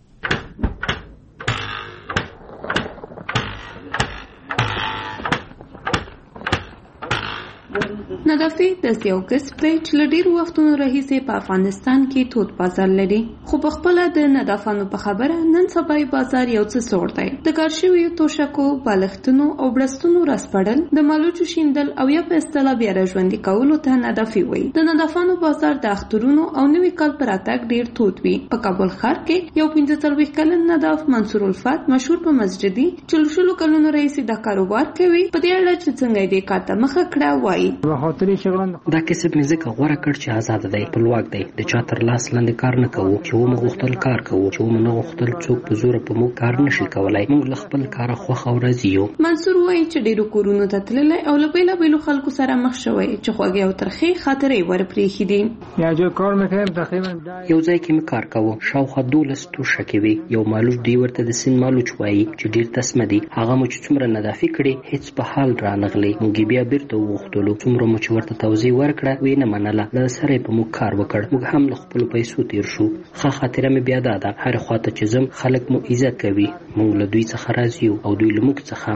ندافي د یو کسب دی چې له ډېرو وختونو راهیسې په افغانستان کې تود بازار لري، خو په خپله د ندافانو په خبره نن سبا بازار یو څه سوړ دی. د کار شویو توشکو، بالښتونو او بړستونو راسپړل، د مالوچو شیندل او یا په اصطلاح بیا راژوندي کولو ته ندافي وایي. د ندافانو بازار د اخترونو او نوي کال پر راتګ ډېر تود وي. په کابل ښار کې یو 45 کلن نداف منصور الفت مشهور په مسجدي چې له 10 کلونو راهیسې دا کاروبار کوي، په دې اړه چې څنګه دې کار ته مخه کړه وایي. دا کسب مې ځکه غوره کړ چې آزاد دی، خپلواک دی، د چا تر لاس لاندې کار نه کوو، چې ومو غوښتل کار کوو، چې ومو نه غوښتل څوک په زور په موږ کار نشي کولای، موږ له خپل کاره خوښ او راضي یو. منصور وایي چې ډېرو کورونو ته تللی او له بېلابېلو خلکو سره مخ شوی چې خوږې او ترخې خاطرې ورپرېښي دي. یو ځای کې مې کار کوو، شاوخوا 12 توشه کې وي، یو مالوچ دی ورته د سین مالوچ وایي چې ډېر تسمه دي. هغه مو چې څومره ندافي کړي هیڅ په حال رانغلی، موږ بیا بیرته وغوښتلو څومره مو چې ورته توضیح ورکړه وی نه منله، له سره په موږ کار وکړ. موږ هم له خپل پیسو تیر شو. ښه خاطره مې بیا ده هر خواته چې زم خلک مو عزت کوي. موږ له دوی څخه راضي یو او دوی له موږ څخه.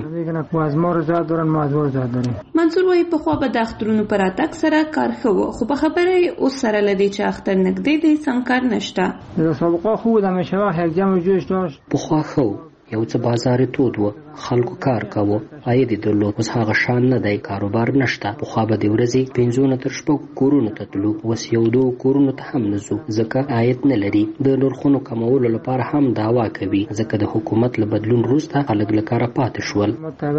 منصور وايي په خو به د اخترونو پر اتاک سره کار خو خو په خبره اوس سره لدی چې اختر نګدې دي سم کار نشته. د سابقه خو د مشوه هر جمع جوړ داشت. په خو خو یو څه بازار تود و، خلکو کار کاوه، عاید درلود. اوس هغه شان نه دی، کاروبار نشته. په خو به د ورځې 5 تر 6 کورونو ته تلو، اوس یو 2 کورونو ته هم نزو ځکه عاید نه لري. د نرخونو کمولو لپاره هم دعوا کوي ځکه د حکومت له بدلون وروسته خلک له کاره پاتې شول.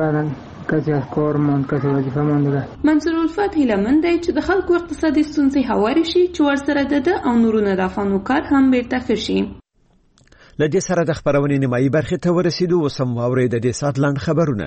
منصور الفات هیلمن دی چې د خلکو اقتصادي ستونزې هواري شي چې ورسره د او نورونه د افغانو کار هم بیرته ښه شي. لدې سره د خبرونې نیمایي برخې ته ورسېدو. وسم واورئ د دې ساعت لاند خبرونه.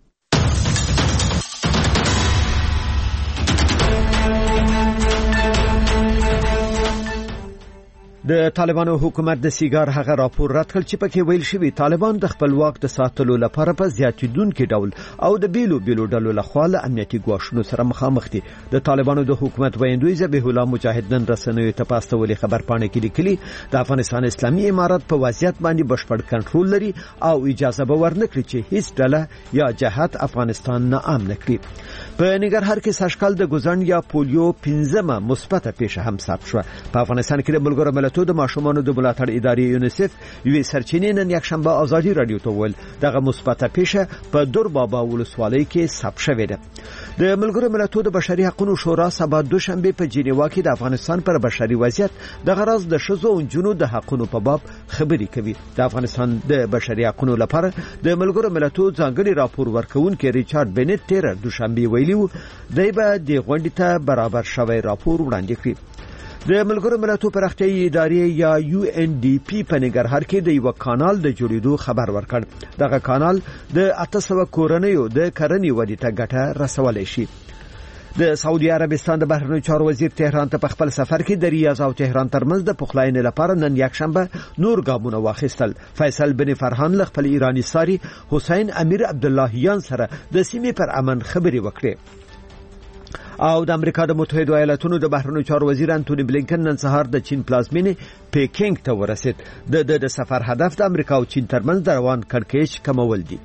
د طالبانو حکومت د سیګار هغه راپور رد کړ چې پکې ویل شوی طالبان د خپل واک د ساتلو لپاره په زیاتیدونکو ډول او د بیلو ډلو لخوا له امنیتي ګواښونو سره مخامخ دي. د طالبانو د حکومت ویاندوی ذبیح الله مجاهد نن رسنیو ته پاستولې خبرپاڼه کې لیکلي د افغانستان اسلامي امارت په وضعیت باندې بشپړ کنټرول لري او اجازه به ورنکړي چې هیڅ ډله یا جهات افغانستان نه امن کړي. په ننګرهار کې سږکال د ګوزن یا پولیو 15مه مثبته پیښه هم ثبت شوه. په افغانستان کې د ملګرو ملتونو د ماشومانو د ملاتړ ادارې یونیسف یوې سرچینې نن یکشنبه ازادي رادیو ته وویل دغه مثبته پیښه په دور بابا ولسوالۍ کې ثبت شوې ده. د ملګرو ملتونو د بشري حقوقو شورا سبا دوشنبه په جنیوا کې د افغانستان پر بشري وضعیت د غرض د شذو او جنو د حقوقو په باب خبري کوي. د افغانستان د بشري حقوقو لپاره د ملګرو ملتونو ځانګړي راپور ورکونکي ریچارډ بنت تیر دوشنبه ویلي دی به د غونډې ته برابر شوی راپور وړاندې کړي. د ملګرو ملتونو پراختیایي ادارې یا UNDP په ننګرهار کې د یو کانال د جوړېدو خبر ورکړ. دغه کانال د 800 کورنیو د کرنې ودې ته ګټه رسولای شي. د سعودي عربستان د بهرنیو چارو وزیر تهران ته په خپل سفر کې د ریاض او تهران ترمنځ د پخلاینې لپاره نن یکشنبه نور ګامونه واخیستل. فیصل بن فرحان له خپل ایرانی ساري حسین امیر عبداللهیان سره د سیمې پر امن خبرې وکړې. او د امریکا د متحده ایالاتونو د بهرنیو چارو وزیر انټونی بلینکن نن سهار د چین پلازمینې پیکینګ ته ورسید. د سفر هدف د امریکا او چین ترمنځ د روان کړکېچ کمول دي.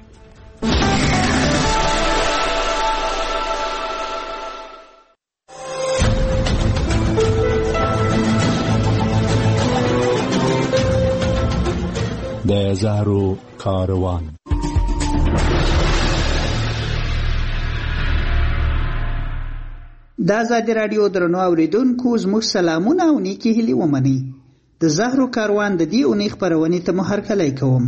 د زهرو کاروان د آزادي رادیو درنو اوریدونکو زموږ سلامونه او نیکی هیلې ومنئ. د زهرو کاروان د دې اونۍ خپرونې ته هرکلی کوم.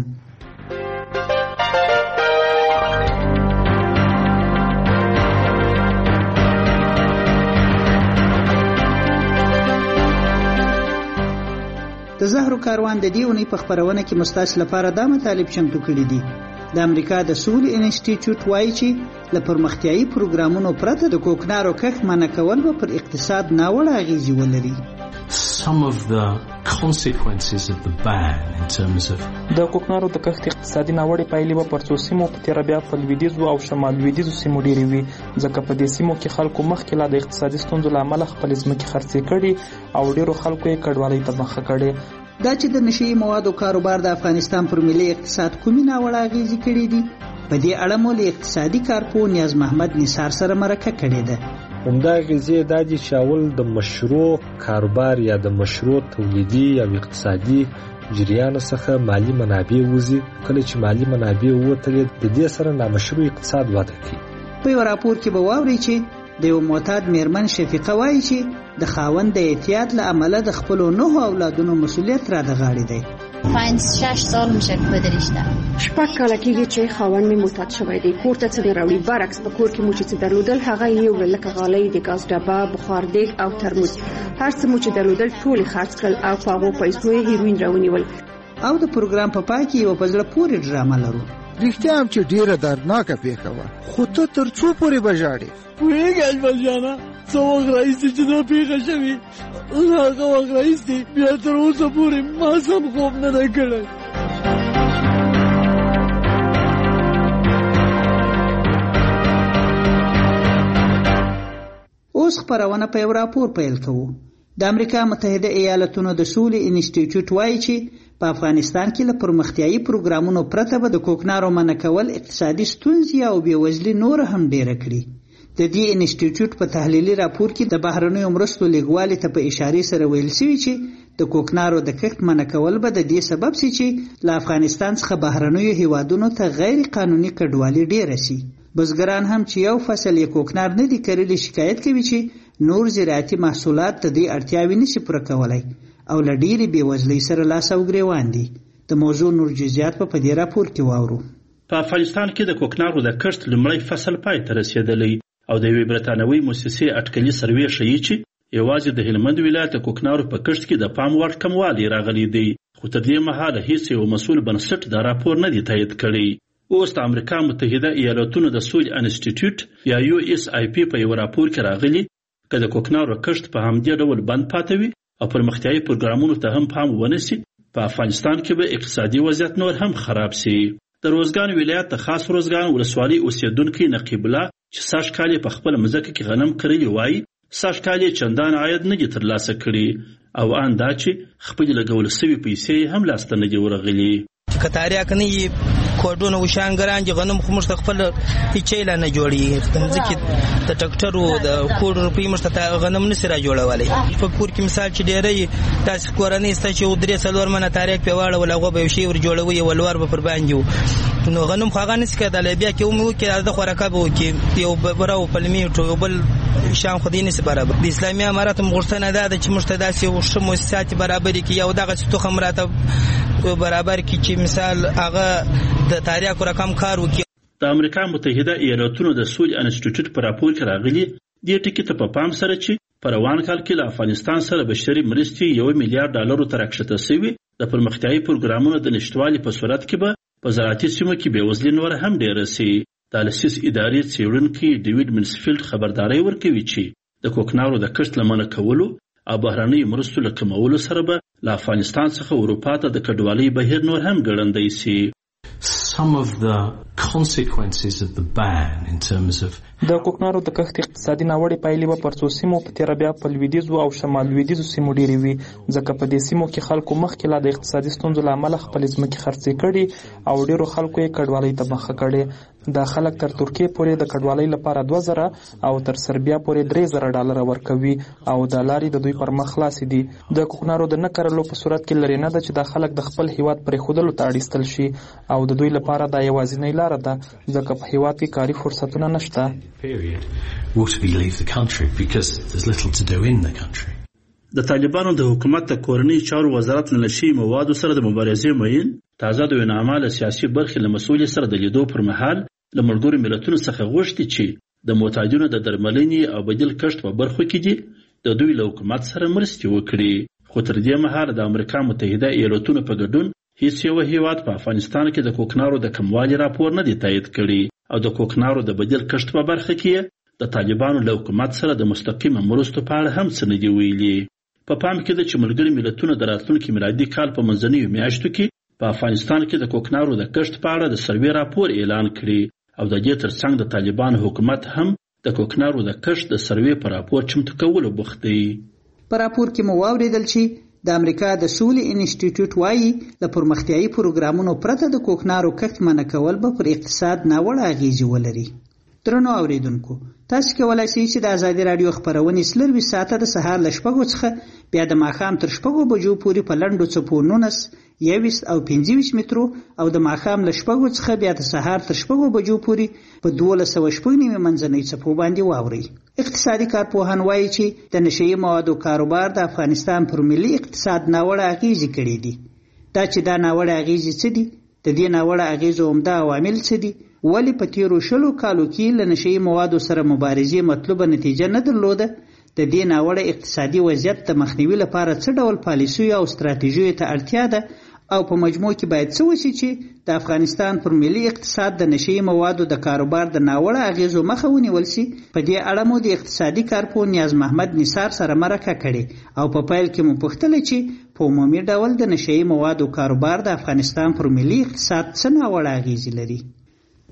د زهرو کاروان د دې اونۍ په خپرونه کې مستاس لپاره دا مطالب چمتو کړي دي. د امریکا د سولې انسټیټیوټ وایي چې له پرمختیایي پروګرامونو پرته د کوکنارو کښت منع کول به پر اقتصاد ناوړه اغیزې ولري. Some of the consequences of the ban in terms of د کوکنارو د کښت اقتصادي ناوړه پایلې به پر څو سیمو په تیر بیا په لویدیځو او شمال لویدیځو سیمو ډېرې وي ځکه په دې سیمو کې خلکو مخکې لا د اقتصادي ستونزو لامل خپل ځمکې خرڅې کړي او ډېرو خلکو یې کډوالۍ ته مخه کړي. دا چې د نشئی موادو کاروبار د افغانستان پر ملي اقتصاد کومې ناوړه اغیزې کړې دي په دې اړه مو له اقتصادي کارپوه نیاز محمد نثار سره مرکه کړې ده. همدا اغیزې دا دي چې اول د مشروع کاروبار یا د مشروع تولیدي یا اقتصادي جریان څخه مالی منابع وزي. کله چې مالی منابع ووتلې د دې سره نامشروع اقتصاد وده کوي. په یو راپور کې به واورئ چې د یو معتاد میرمن شفیقه وایي چې د خاوند د احتیاط له امله د خپل 9 اولادونو مسؤلیت را د غاړې دی. 5-6 سال میشه گذشته. 6 کاله کېږي چې خاوند می معتاد شوی دی. کور ته څه راوړي برعکس په کور کې مو چې درلودل هغه یو لکه غالۍ د ګاز ډبه بخار دیګ او ترموز هر څه مو چې درلودل ټول خرڅ کړل او په هغو پیسو یې هیروین راونیول. او د پروګرام په پای کې یو په زړه پورې ډرامه لرو. رښتیا هم چې ډیره دردناکه پیښه وه خو ته تر څو پورې بژاړې؟ پوهېږې اجمل جانه څه وخت راهیسې چې دا پیښه شوې هغه وخت راهیسې بیا تر اوسه پورې ما سم خوب نه دی کړی. اوس خبرونه په یو راپور پیل کوو. د امریکا متحده ایالاتونو د سولې انسټیټیوټ وایي چې په افغانستان کې له پرمختیایي پروګرامونو پرته به د کوکنارو منع کول اقتصادي ستونزې او بېوزلي نور هم ډېره کړي. د دې انسټیټیوټ په تحلیلي راپور کې د بهرنیو مرستو لیږوالي ته په اشارې سره ویل شوي چې د کوکنارو د کښت منع کول به د دې سبب شي چې له افغانستان څخه بهرنیو هیوادونو ته غیر قانوني کډوالي ډېره شي. بزګران هم چې یو فصل یې کوکنار نه دي کرلی شکایت کوي چې نور زراعتي محصولات د دې اړتیاوې نشي پوره کولی او له ډېرې بېوزلۍ سره لاس او ګرېوان دي. د موضوع نور جزئیات په دې راپور کې واورو. په افغانستان کې د کوکنارو د کښت لومړی فصل پای ته رسېدلی او د یوې برتانوي موسسې اټکلي سروې ښیي چې یوازې د هلمند ولایت د کوکنارو په کښت کې د پام وړ کموالی راغلی دی، خو تر دې مهاله هیڅ یو مسؤل بنسټ دا راپور نه دی تایید کړی. اوس د امریکا متحده ایالاتونو د سولې انسټیټیوټ یا USIP په یو راپور کې راغلی که د کوکنارو کښت په همدې ډول بند پاتې وي او پرمختیایي پروګرامونو ته هم پام ونه سي، په افغانستان کې به اقتصادي وضعیت نور هم خراب سي. د روزګان ولایت د خاص روزګان ولسوالۍ اوسیدونکي نقیب الله چې سږ کال په خپل مځکه کې غنم کرلی وایي سږ کال یې چندان عاید نه دي ترلاسه کړي او ان دا چې خپلې لګول سوي پیسې هم لاسته نه دي ورغلي. کتاریا کني کوډونه وشانګران چې غنم خو مشت خپل هیڅ نه جوړي ځکه د ټکټرو د کوډ روپی مشت غنم نسي را جوړولای. په کور کې مثال چې ډېرې تاسو کورنۍ ست چې درې څلور منه تاریخ په واړه ولغه به شی ور جوړوي ولور به پر باندې نو غنم خو هغه نس کېدل بیا کې مو کې د خوراکه به کې یو براو پلمیټو بل شان خو دې نس برابر د اسلامي امارات مغرسنه ده چې مشتداسي او شمو ساتي برابر کې یو دغه څه خمراته برابر کی چې مثال هغه د تاریخ رقم کار وکړي. د امریکا متحده ایالاتونو د سولې انسټیټیوټ په راپور کې راغلي دې ټکي ته په پام سره چې په روان کال کې له افغانستان سره بشري مرستې $1 میلیارډ ته راکښته شوي، د پرمختیایي پروګرامونو د نشټوالي په صورت کې به په زراعتي سیمو کې بېوزلي نور هم ډېره سي. د السیس ادارې څېړونکي ډیوډ منسفیلډ خبرداری ورکوي چې د کوکنارو د کښت له منع کولو او بهرنیو مرستو له کمولو سره به له افغانستان څخه اروپا ته د کډوالۍ بهیر نور هم ګړندی سي. Some of the consequences of the ban in terms of د کوکنارو د کښت اقتصادي ناوړې پایلې به پر څو سیمو په تېره بیا په لویدیځو او شمال لویدیځو سیمو ډېرې وي، ځکه په دې سیمو کې خلکو مخکې لا د اقتصادي ستونزو له امله خپلې ځمکې خرڅې کړي او ډېرو خلکو یې کډوالۍ ته مخه کړې. دا خلک تر ترکیې پورې د کډوالۍ لپاره 2000 او تر سربیا پورې $3000 ورکوي او د لارې د دوی پر مخ خلاصې دي. د کوکنارو د نه کرلو په صورت کې لري نه ده چې دا خلک د خپل هیواد پرېښودلو ته اړ ایستل شي او د دوی لپاره دا یوازینۍ لاره ده ځکه په هیواد کې کاري فرصتونه نشته. would we leave the country because there's little to do in the country. د طالبانو د حکومت د کورنۍ چارو وزارت له نشي موادو سره د مبارزې مین تازه د وینامه له سیاسي برخې له مسؤل سره د لیدو پر مهال له ملګرو ملتونو څخه غوښتي چې د محتاجینو د درملنې او بدیل کښت په برخو کې دي د دوی له حکومت سره مرستې وکړي. خو تر دې مهاله د امریکا متحده ایالاتونو په ګډون هیڅ یو هیواد په افغانستان کې د کوکنارو د کموالي راپور نه دی تایید کړی او د کوکنارو د بدیل کښت په برخه کې د طالبانو له حکومت سره د مستقیمه مرستو په اړه هم څه نه دي ویلي. په پام کې ده چې ملګري ملتونه د راتلونکي میلادي کال په منځنیو میاشتو کې په افغانستان کې د کوکنارو د کښت په اړه د سروې راپور اعلان کړي او د دې ترڅنګ د طالبانو حکومت هم د کوکنارو د کښت د سروې په راپور چمتو کولو بوخت دی. په راپور کې مو واورېدل چې د امریکا د سولې انسټیټیوټ وایي له پرمختیایي پروګرامونو پرته د کوکنارو کښت منع کول به پر اقتصاد ناوړه اغیزې ولري. درنو اوریدونکو، تاسو کولای شئ چې د ازادي رادیو خبرونه سلوي ساعته د سهار ل 6 څخه بیا د ماښام تر 6 بجو پورې په لنډو څپو 19 21 او 25 مترو او د ماښام ل 6 څخه بیا د سهار تر 6 بجو پورې په 1290 منځنۍ څپو باندې واوري. اقتصادي کارپوهان وایي چې د نشئی موادو کاروبار د افغانستان پر ملي اقتصاد ناوړه اغیزې کړې دي. دا چې دا ناوړه اغیزې څه دي؟ د دې ناوړه اغیزو عمده عوامل څه دي؟ ولی په تیرو 20 کالو کې له نشئی موادو سره مبارزې مطلوبه نتیجه نه درلوده؟ د دې ناوړه اقتصادي وضعیت د مخنیوي لپاره څه ډول پالیسیو او ستراتیژیو ته اړتیا ده او په مجموع کې باید څه وشي چې د افغانستان پر ملي اقتصاد د نشئی موادو د کاروبار د ناوړه اغیزو مخه ونیول شي؟ په دې اړه مو د اقتصادي کارپوه نیاز محمد نثار سره مرکه کړې او په پیل کې مو پوښتل چې په عمومي ډول د نشئی موادو کاروبار د افغانستان پر ملي اقتصاد څه ناوړه اغیزې لري.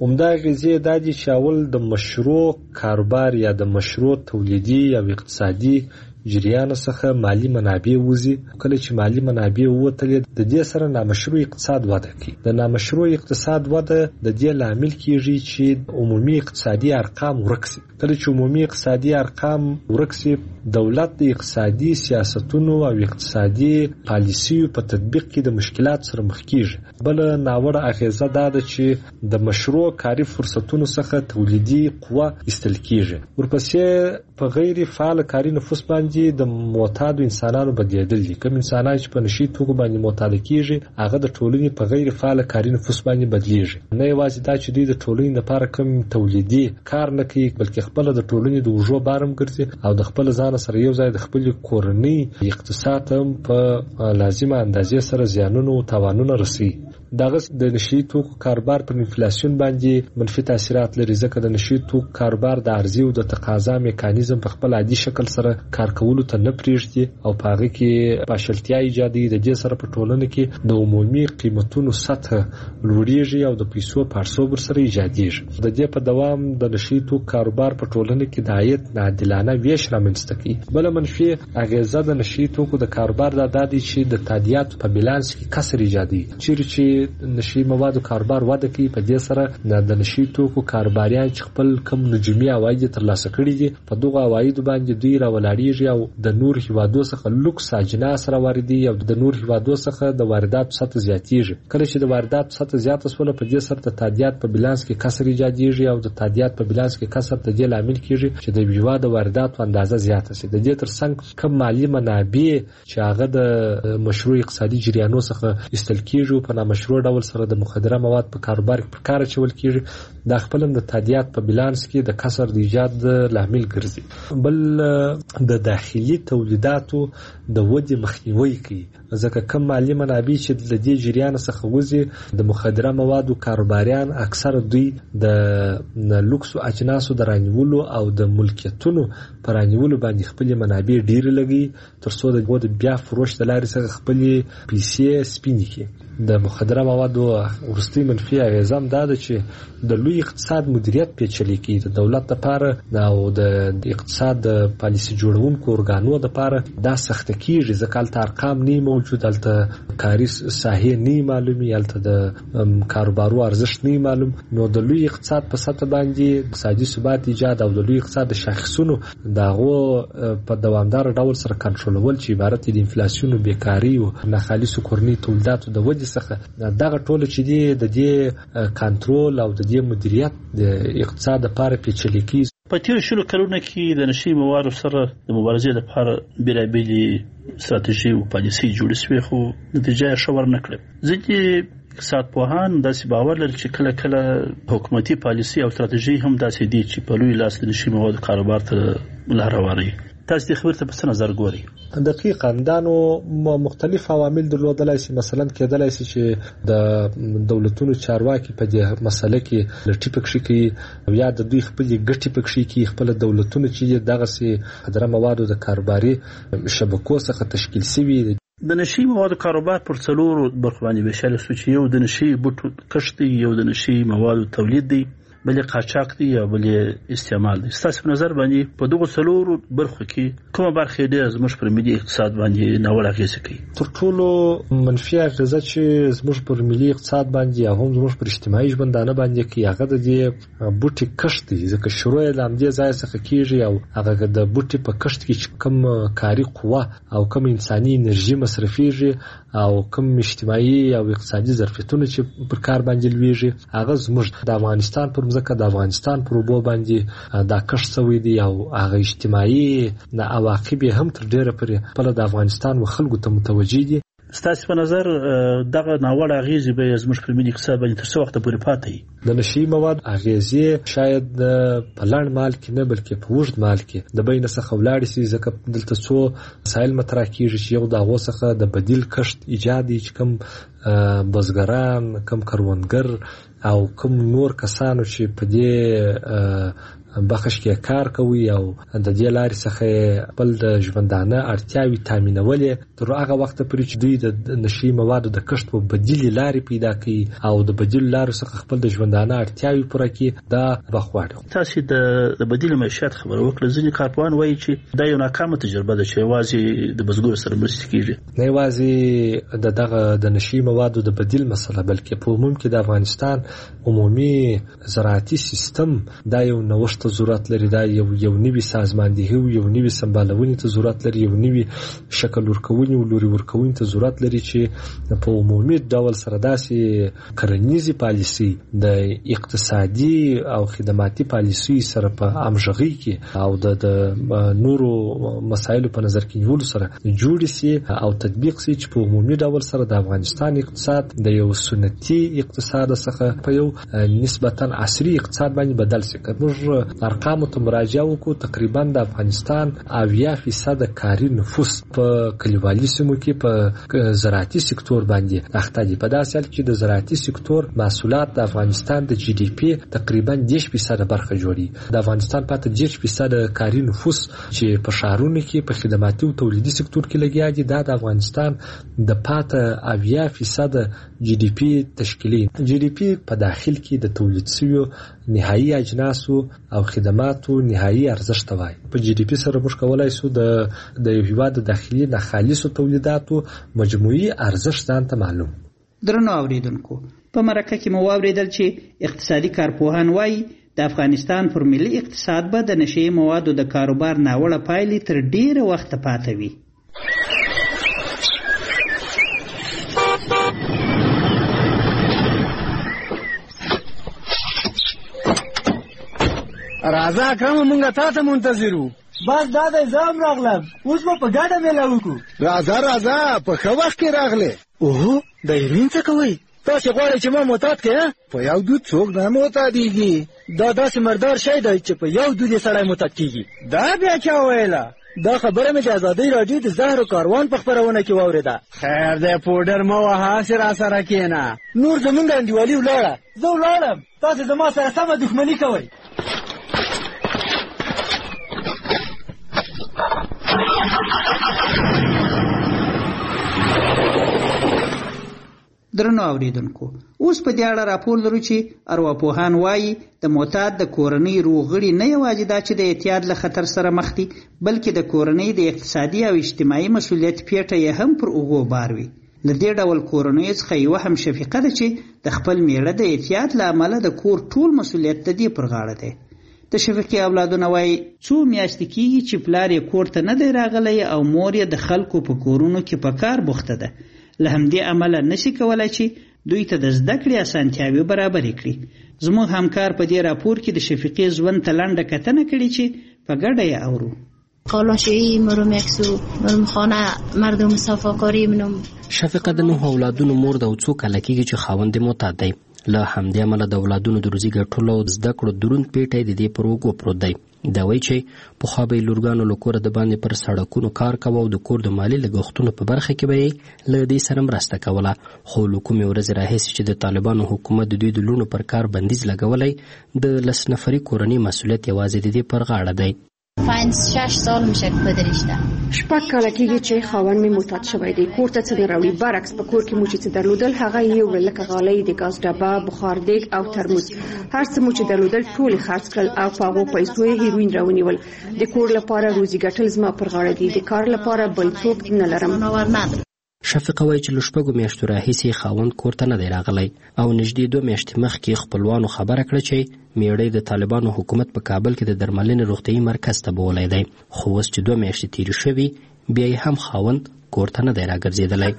عمده اغیزې دا دي چې اول د مشروع کاروبار یا د مشروع تولیدي یا اقتصادي جریان څخه مالی منابع وزي. کله چې مالی منابع ووتلې د دې سره نامشروع اقتصاد وده کوي. د نامشروع اقتصاد وده د دې لامل کیږي چې عمومي اقتصادي ارقام ورک شي. کله چې عمومي اقتصادي ارقام ورک شي دولت د اقتصادي سیاستونو او اقتصادي پالیسیو په تطبیق کې د مشکلات سره مخ کیږي. بل ناوړه اغیزه دا ده چې د مشروع کاري فرصتونو څخه تولیدي قوه ایستل کیږي. ورپسې په غیر فعال کاري نفوس باندې د معتادو انسانانو بدلیدل دي. کوم انسانان چې په نشي توکو باندې معتاد کیږي هغه د ټولنې په غیر فعال کاري نفوس باندې بدلیږي. نه یوازې دا چې دوی د ټولنې لپاره کوم تولیدي کار نه کوي بلکې خپل د ټولنې د وژو بارم ګرځي او د خپل ځان سره یو ځای د خپل کورنۍ اقتصاد هم په لازمه اندازې سره زیانونو او تاوانونو رسي. دغه د نشي توکو کاروبار پر انفلیسیون باندې منفي تاثیرات لري ځکه د نشي توکو کاروبار د عرضې او د تقاضا میکانیزم په خپل عادي شکل سره کار کولو ته نه پریږدي او په هغه کې پاشلتیا ایجادي. د دې سره په ټولنه کې د عمومي قیمتونو سطح لوړیږي او د پیسو پړسوب سره ایجادیږي. د دې په دوام د نشي توکو کاروبار په ټولنه کې د عاید ناعادلانه ویش رامنځته کوي. بل منفي اغیزه د نشي توکو د کاروبار د دادي چې د تادیات په بیلانس کې کسر ایجادي. چې نشي موادو کاروبار وده کوي په دې سره د نشي توکو کاروباریان چې خپل کم نجومي عواید ترلاسه کړي دي په دغه عواید باندې دوی راولاړيږي او د نور هیوادو څخه لوکس اجناس راوړي او د نور هیوادو څخه د واردات سطح زیاتیږي. کله چې د واردات سطح زیات شول په دې سره د تادیات په بیلانس کې کسر ایجادیږي او د تادیات په بیلانس کې کسر د دې لامل کیږي چې د هیواد واردات اندازه زیاته شي. د دې ترڅنګ کم مالی منابع چې هغه د مشروع اقتصادي جریانو څخه استل کیږي په نامشروع ډول سره د مخدره مواد په کاروبار کې په کار اچول کیږي دا خپل د تادیات په بیلانس کې د کسر د ایجاد لامل ګرځي. بل د داخلي تولیداتو د ودې مخنیوي کوي ځکه کم مالی منابع چې د دې جریان څخه وزي د مخدره موادو کاروباریان اکثر دوی د لوکس اجناسو د رانیولو او د ملکیتونو پر رانیولو باندې خپل منابع ډیر لګي ترڅو د بیا فروش د لارې څخه خپل پیسې سپینې کړي. د مخدره موادو ورستي منفي اغیزه هم دا ده چې د لوی اقتصاد مدیریت پیچلې کوي. د دولت لپاره او د اقتصاد پالیسي جوړونکو ارګانو لپاره دا سخت کیږي ځکه هلته ارقام نه موجود، هلته کاري ساحې نه معلومي، هلته د کاروبارو ارزښت نه معلوم. نو د لوی اقتصاد په سطح باندې اقتصادي ثبات ایجاد او د لوی اقتصاد د شاخصونو دغه په دوامدار ډول سره کنټرولول چې عبارت دي انفلیسیون، بیکاری او ناخالصو کورني تولیداتو د ودې څخه دغه ټول چې دی د دې کنټرول او د دې مدیریت د اقتصاد لپاره پیچلې کیږي. په تیر شلو کلونو کې د نشي موادو سره د مبارزې لپاره بیلابېلې ستراتیژي او پالیسي جوړې شوې خو نتیجه یې ښه ورنه کړه. ځکه اقتصاد پوهان داسې باور لري چې کله کله حکومتي پالیسي او ستراتیژي هم داسې دي چې په لوی لاس د نشي موادو کاروبار ته لار هواروي. تاسو د خبرته په څه نظر ګورئ؟ دقیقاً دا نو مختلف عوامل درلودلای شي. مثلا کېدلای شي چې د دولتونو چارواکي په دې مسله کې لټي پکې کوي یا د دوی خپل ګټې پکې کوي. خپل دولتونو چې دغه سي خدره موادو د کاروباري شبکو څخه تشکیل شوي. د نشي موادو کاروبار پر څلورو برخو باندې ویشل شوی چې یو د نشي بوټو کښت دی، یو د نشي موادو تولید دی، بل قاچاق دی او بل استعمال دی. ستاسو په نظر باندې په دغه څلورو برخو کې کومه برخه ډېر زموږ پر ملي اقتصاد باندې ناوړه اغیزه کوي؟ تر ټولو منفي اغیزه چې زموږ پر ملي اقتصاد باندې او هم زموږ پر اجتماعي ژوندانه باندې کوي هغه د دې بوټي کښت دی. ځکه شروع یې له همدې ځای څخه کیږي او هغه د بوټي په کښت کې چې کم کاري قوه او کم انساني انرژي مصرفيږي او کم اجتماعي او اقتصادي ظرفیتونه چې پر کار باندې لويږي هغه زموږ د افغانستان پر ځکه د افغانستان پر وبو باندې دا کښت شوی دی او هغه اجتماعي عواقب هم تر ډیره پر خپل د افغانستان و خلکو ته متوجي دي. ستاسو په نظر دغه ناوړه اغیزې به زموږ پر ملي اقتصاد باندې تر څو وخت پورې پاتې وي؟ د نشي مواد اغیزې شاید په لړ مال کې نه بلکې په وژد مال کې د بین څخه ولاړ شي. ځکه دلته څو مسایل مطرح کیږي چې یو د هغو څخه د بدیل کښت ایجاد دي چې کم بزګران، کم کروندګر او کوم نور کسانو چې په دې بخش کې کار کوي او د دې لارې څخه بل د ژوندانه اړتیاوي تامینولې تر هغه وخت پورې چې دوی د نشي موادو د کښت په بدیل لارې پیدا کوي او د بدیل لارو څخه خپل د ژوندانه اړتیاوي پوره کوي دا بخواړي. تاسو د بدیل معیشت خبره وکړه. ځینې کارپوهان وایي چې دا یو ناکامه تجربه ده چې یوازې د بزګرو سره مرسته کیږي. نه یوازې د نشي موادو د بدیل مسله بلکې په عموم کې د افغانستان عمومي زراعتي سیستم دا یو نوښت ضرورت لري. دا یو نوی سازماندهي او یو نوی سمبالونې ته ضرورت لري. یو نوی شکل ورکونې او لوري ورکونې ته ضرورت لري چې په عمومي ډول سره داسې کرنیزي پالیسي د اقتصادي او خدماتي پالیسي سره په همغږي کې او د نورو مسایلو په نظر کې نیولو سره جوړ شي او تطبیق شي چې په عمومي ډول سره د افغانستان اقتصاد د یو سنتي اقتصاد څخه په یو نسبتا عصري اقتصاد باندې بدل شي. موږ ارقام ته مراجعه وکړو تقریبا د افغانستان 80% کاري نفوس په کلیوالي سیمو کې په زراعتي سکتور باندې اخته دي. په داسې حال کې د زراعتي سکتور محصولات د افغانستان د جی ډي پی تقریبا 10% برخه جوړي. د افغانستان پاتې 10% کاري نفوس چې په شهرونو کې په خدماتي او تولیدي سکتور کې لګیا دي دا د افغانستان د پاتې 80% جی ډي پی تشکیلي. جی ډي پی په داخل کې د تولید شویو نهایی اجناسو او خدماتو نهایی ارزښت وایي. په جی ډي پی سره موږ کولای شو د یو هیواد د داخلي نه خالصو تولیداتو مجموعي ارزښت ځان ته معلوم. درنو اوریدونکو په مرکه کې مو واوریدل چې اقتصادي کارپوهان وایي د افغانستان پر ملي اقتصاد به د نشي موادو د کاروبار ناوړه پایلې تر ډیره وخت پاتې وي. راځه اکرم مونږه تاسو منتظرو. بس دا د زام راغلم اوس په ګډه میله وکړو. راځه په ښه وخت کې راغله. اوه د یمین څه کوي؟ تاسو غواړئ چې ما معتاد کړئ؟ په یو دود څوک نه معتادیږي. دا داسې مردار شی دی چې په یو دود سړی معتاد کیږي. دا بیا چا ویله؟ دا خبره مې د ازادۍ راډیو د زهرو کاروان په خپرونه کې واورېده. خیر دی پوډر مه وهه چې را سره کښېنه. نور زمونږ انډیوالي ولاړه. زه ولاړم تاسو زما سره سمه دښمني کوئ. درنو اوریدونکو اوس په دې اړه راپور لرو چې ارواپوهان وایي د معتاد د کورنۍ روغړي نه یوازې دا چې د اعتیاد له خطر سره مخ دي بلکې د کورنۍ د اقتصادي او اجتماعي مسؤلیت پیټه یې هم پر اوږو بار وي. له دې ډول کورنۍ څخه یوه هم شفیقه ده چې د خپل میړه د اعتیاد له امله د کور ټول مسؤلیت د دې پر غاړه دی. د شفیقې اولادونه وایي څو میاشتې کېږي چې پلار یې کور ته نه دی راغلی او مور یې د خلکو په کورونو کې په کار بوخته ده. له همدې امله نشي کولای چې دوی ته د زده کړې اسانتیاوې برابرې کړي. زموږ همکار په دې راپور کې د شفیقې ژوند ته لنډه کتنه کړې چې په ګډه یې اورو. قالاشویی مرم یکسو مرم خانه مردم صفاکاری منم. شفیقه د 9 اولادونو مور ده او څو کاله کېږي چې خاوند یې معتاد دی. له همدې امله د اولادونو د روزي ګټلو او زده کړو دروند پیټی د دې پر اوږو پروت دی. دا وایي چې پخوا به یې لورګانو له کوره د باندې پر سړکونو کار کوه او د کور د مالي لګښتونو په برخه کې به یې له دې سره مرسته کوله. خو له کومې ورځې راهیسې چې د طالبانو حکومت د دوی د لوڼو پر کار بندیز لګولی د 10 نفري کورنۍ مسؤلیت یوازې د دې پر غاړه دی. 5-6 سال میشه که پدرشته 6 کاله کېږي چې خاوند مې معتاد شوی دی. کور ته څه نه راوړي. برعکس په کور کې مو چې څه درلودل هغه یې وړل لکه غالۍ د ګاز ډبه بخار دیګ او ترموز. هر څه مو چې درلودل ټول خرڅ کړل او په هغو پیسو یې هیروین راونیول. د کور لپاره روزي ګټل زما پر غاړه دي. د کار لپاره بل څوک نه لرم. شفیقه وایي چې له 6 میاشتو راهیسې خاوند کور ته نه دی راغلی او نږدې 2 میاشتې مخکې خپلوانو خبره کړه چې میړی د طالبانو حکومت په کابل کې د درملنې روغتیايي مرکز ته بولی دی. خو اوس چې 2 میاشتې تېرې شوي بیا یې هم خاوند کور ته نه دی راګرځېدلی.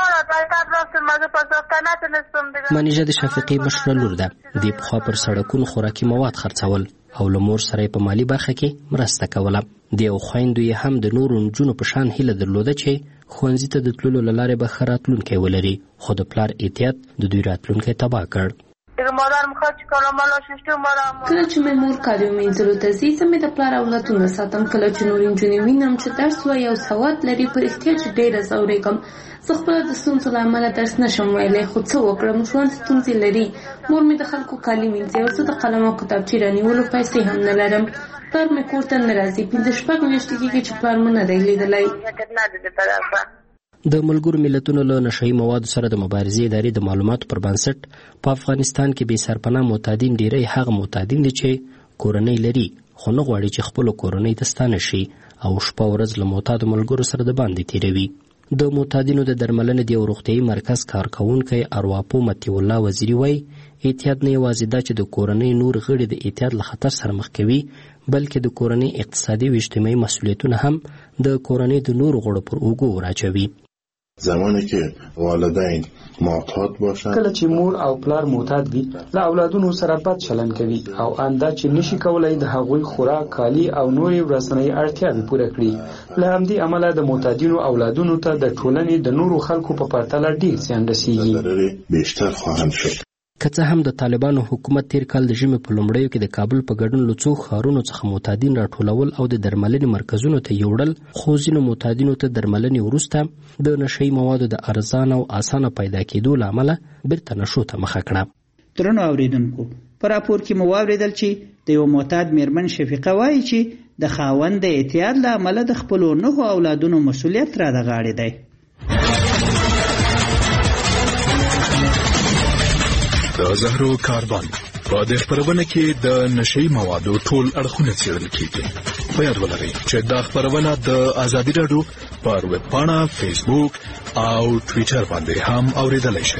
منیژه د شفیقې مشره لور ده. دې پخوا پر سړکونو خوراکي مواد خرڅول او له مور سره په مالی برخه کې مرسته کوله. د یو خویندو یې هم د نورو نجونو په شان هیله درلوده چې ښوونځي ته د تللو له لارې به ښه راتلونکی ولري. خو د پلار احتیاط د دوی راتلونکی تباه کړ. کله چې مې مور کالیو مینځلو ته ځي زه مې د پلار اولادونه ساتم. کله چې نور نجونې وینم چې درس وایي او سواد لري په رښتیا چې ډېره ځورېږم. زه خپله د ستونزو له امله درس نشم ویلی خو څه وکړم ژوند ستونزې لري. مور مې د خلکو کالي مینځي او زه د قلم او کتابچې رانیولو پیسې هم نه لرم. پلار مې کور ته نه راځي 15 میاشتې کېږي چې پلار مې نه دی لیدلی. د ملګرو ملتونو له نشهیي موادو سره د مبارزې ادارې د معلوماتو پر بنسټ په افغانستان کې بې سرپناه معتادین ډیری هغه معتادین دي چې کورنۍ لري خو نه غواړي چې خپلو کورنۍ ته ستانه شي او شپه ورځ له معتادو ملګرو سره د باندې تیروي. د معتادینو د درملنې د یو روغتیايي مرکز کارکوونکی ارواپو مطیع الله وزیري وایي احتیاط نه یوازې دا چې د کورنۍ نور غړي د احتیاط له خطر سره مخ کوي بلکې د کورنۍ اقتصادي او اجتماعي مسؤلیتونه هم د کورنۍ د نورو غړو پر اوږو وراچوي. زمانی که والدین معتاد باشند کله چې مور او پلار معتاد وي له اولادونو سره بد چلند کوي او انده چې نشي کولای د هغوی خوراک کالي او نورې ورځنۍ اړتیاوې پوره کړي. له همدې امله د معتادینو اولادونو ته د ټولنې د نورو خلکو په پرتله ډیر زیان رسیږي. بیشتر خواهند شد. که څه هم د طالبانو حکومت تیر کال د ژمي په لومړیو کې د کابل په ګډون له څو ښارونو څخه معتادین راټولول او د درملنې مرکزونو ته یوړل خو ځینو معتادینو ته درملنې وروسته د نشهیي موادو د ارزان او اسانه پیدا کېدو له امله بیرته نشو ته مخه کړه. درنو اوریدونکو په راپور کې مو واورېدل چې د یو معتاد میرمن شفیقه وایي چې د خاوند د اعتیاد له امله د خپلو 9 اولادونو مسؤلیت را د غاړې دی. د زهرو کاروان په دې خبرونه کې د نشهیي موادو ټول اړخونه څېړل کېږي. په یاد ولرئ چې دا خبرونه د ازادي راډیو پر ویب پاڼه، فیسبوک او ټویټر باندې هم اورېدلی شئ.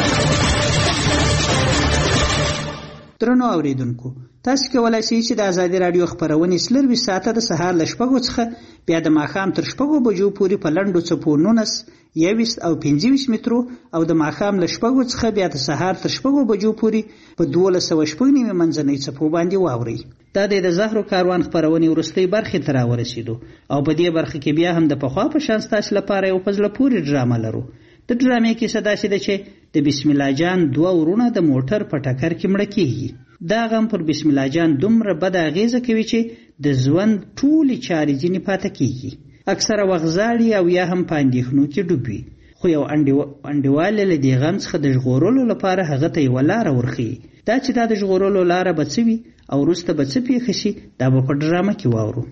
درنو اوریدونکو تاسو کولای شئ چې د ازادي راډیو خبرونه سلروي ساعته د سهار ل 6 څخه بیا د ماښام تر 6 بجو پورې په لنډو څپو 19 21 او 25 مترو او د ماښام ل 6 څخه بیا د سهار تر 6 بجو پورې په 1290 منځنۍ څپو باندې واوري. دا د زهرو کاروان خبرونه ورستۍ برخه تر ورسېدو او په دې برخه کې بیا هم د پخوا په شان ستاسو لپاره یو فضل پوری ډرامه لرو. د ډرامې کې صدا شي چې د بسم الله جان 2 ورونه د موټر په ټکر کې مړ کیږي. دا غم پر بسم الله جان دومره بد اغیزه کوي چې د ژوند ټولې چارې ځینې پاتې کیږي. اکثره وخت زاړي او یا هم پاندېخنو کې ډوبوي. خو یو انډیوال له دې غم څخه د ژغورلو لپاره هغه ته یو لار ورخي. دا چې دا د ژغورلو لار به څه وي او وروسته به څه پیښ شي دا به په ډرامه کې واورو.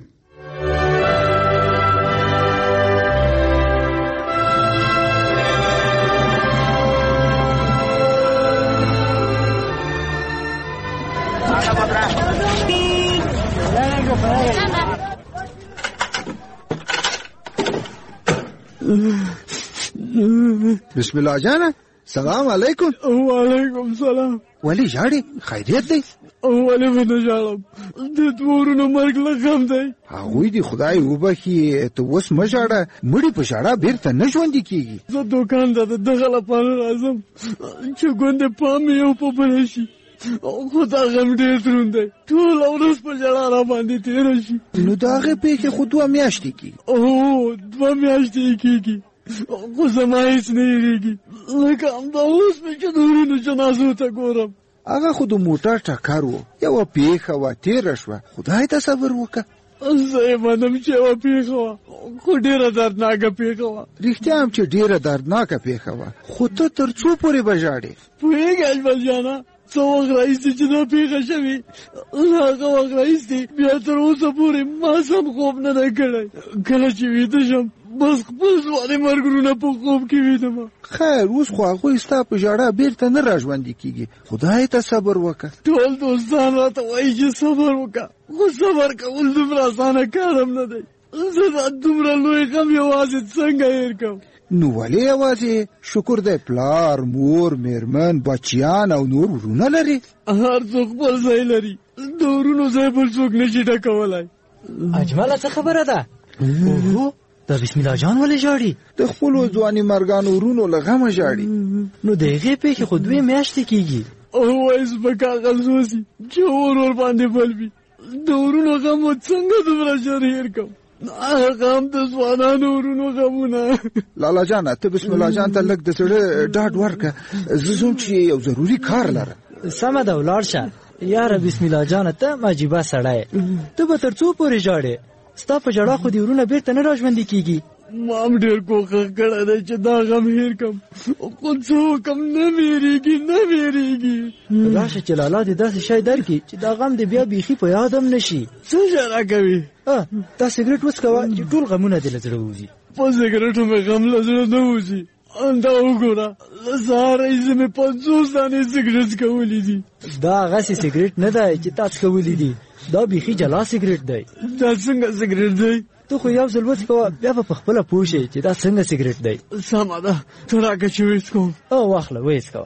بسم الله جانا سلام علیکم. وعلیکم سلام. ولی ژاړې خیریت دی؟ ولې به نه ژاړم د دورونو مرګ له غم دی. هغوی دې خدای وبخي ته اوس مه ژاړه مړي په ژړا بیرته نه ژوندي کېږي. زه دوکان ته د دغه لپاره راځم چې ګوندې پام مې یو په بله شي خو دا غم ډېر دروند دی ټوله ورځ په ژړا را باندې تېره شي. نو د هغې پېښې خو 2 میاشتې کېږي. 2 میاشتې کېږي خو زما هېڅ نه هېرېږي لکه همدا اوس مې چې د وروڼو جنازو ته ګورم. هغه خو د موټر ټکر و یوه پېښه وه تېره شوه خدای ته صبر وکړه. زه یې منم چې یوه پېښه وه خو ډېره دردناکه پېښه وه. رښتیا هم چې ډېره دردناکه پېښه وه خو ته تر څو پورې به ژاړې؟ پوهېږې اجمل جانه څه وخت راهیسې چې دا پېښه شوې هغه وخت راهیسې بیا تر اوسه پورې ما سم خوب نه دی کړی. کله چې ویده شم بس خپل ځوانې مرګرونه په خوب کې ویدم. خیر اوس خو هغوی ستا په ژړا بیرته نه راژوندي کېږي. خدای ته صبر وکړه. ټول دوستان راته وایي چې صبر وکړه خو صبر کول دومره اسانه کار هم نه دی. زه دا دومره لوی غم یوازې څنګه هېر کړم؟ نو ولې یوازې شکر دی پلار مور میرمن بچیان او نور ورونه لري. هر څوک خپل ځای لري د ورونو ځای بل څوک نشي ډکولی. اجمله څه خبره ده؟ دا بسم الله جان ولې ژاړي؟ د خپلو ځواني مرګانو ورونو له غمه ژاړي. نو د هغې پېښې خو 2 میاشتې کېږي. وایس به کاغذ وسي چې اور باندې بل وي د ورونو غم څنګه دومره ژر هېر کړم؟ هغه هم د ځوانانو ورونو غمونه. لالا جانه ته بسم الله جان ته لږ د زړه ډاډ ورکړه. زه ځم چې یو ضروري کار لرم. سمه ده ولاړ شه. یاره بسم الله جانه ته مجیبه سړی ته به تر څو پورې ژاړې؟ ستا په ژړا خو دې ورونه بیرته نه راژوندي کېږي. مام ډېر کوښښ کړی دی چې دا غم هېر کړم خو څه وکړم نه هېرېږي. راشه چې لالا دې داسې شی درکړي چې دا غم دې بیا بیخي په یاد هم نه شي. څه ژړا کوي؟ دا سګرټ وڅکوه چې ټول غمونه دې له زړه ووځي. په سګرټو مې غم له زړه نه وځي. دا وګوره له سهاره یې مې 50 دانې سګرټ څکولي دي. دا هغسې سګرټ نه دی چې تا څکولي دي، دا بیخي جلا سګرټ دی. دا څنګه سګرټ دی؟ ته خو یو ځل وڅکوه بیا به په خپله پوه شې چې دا څنګه سګرټ دی. سمه ده ته راکړه چې وڅکوم. واخله وڅکوه.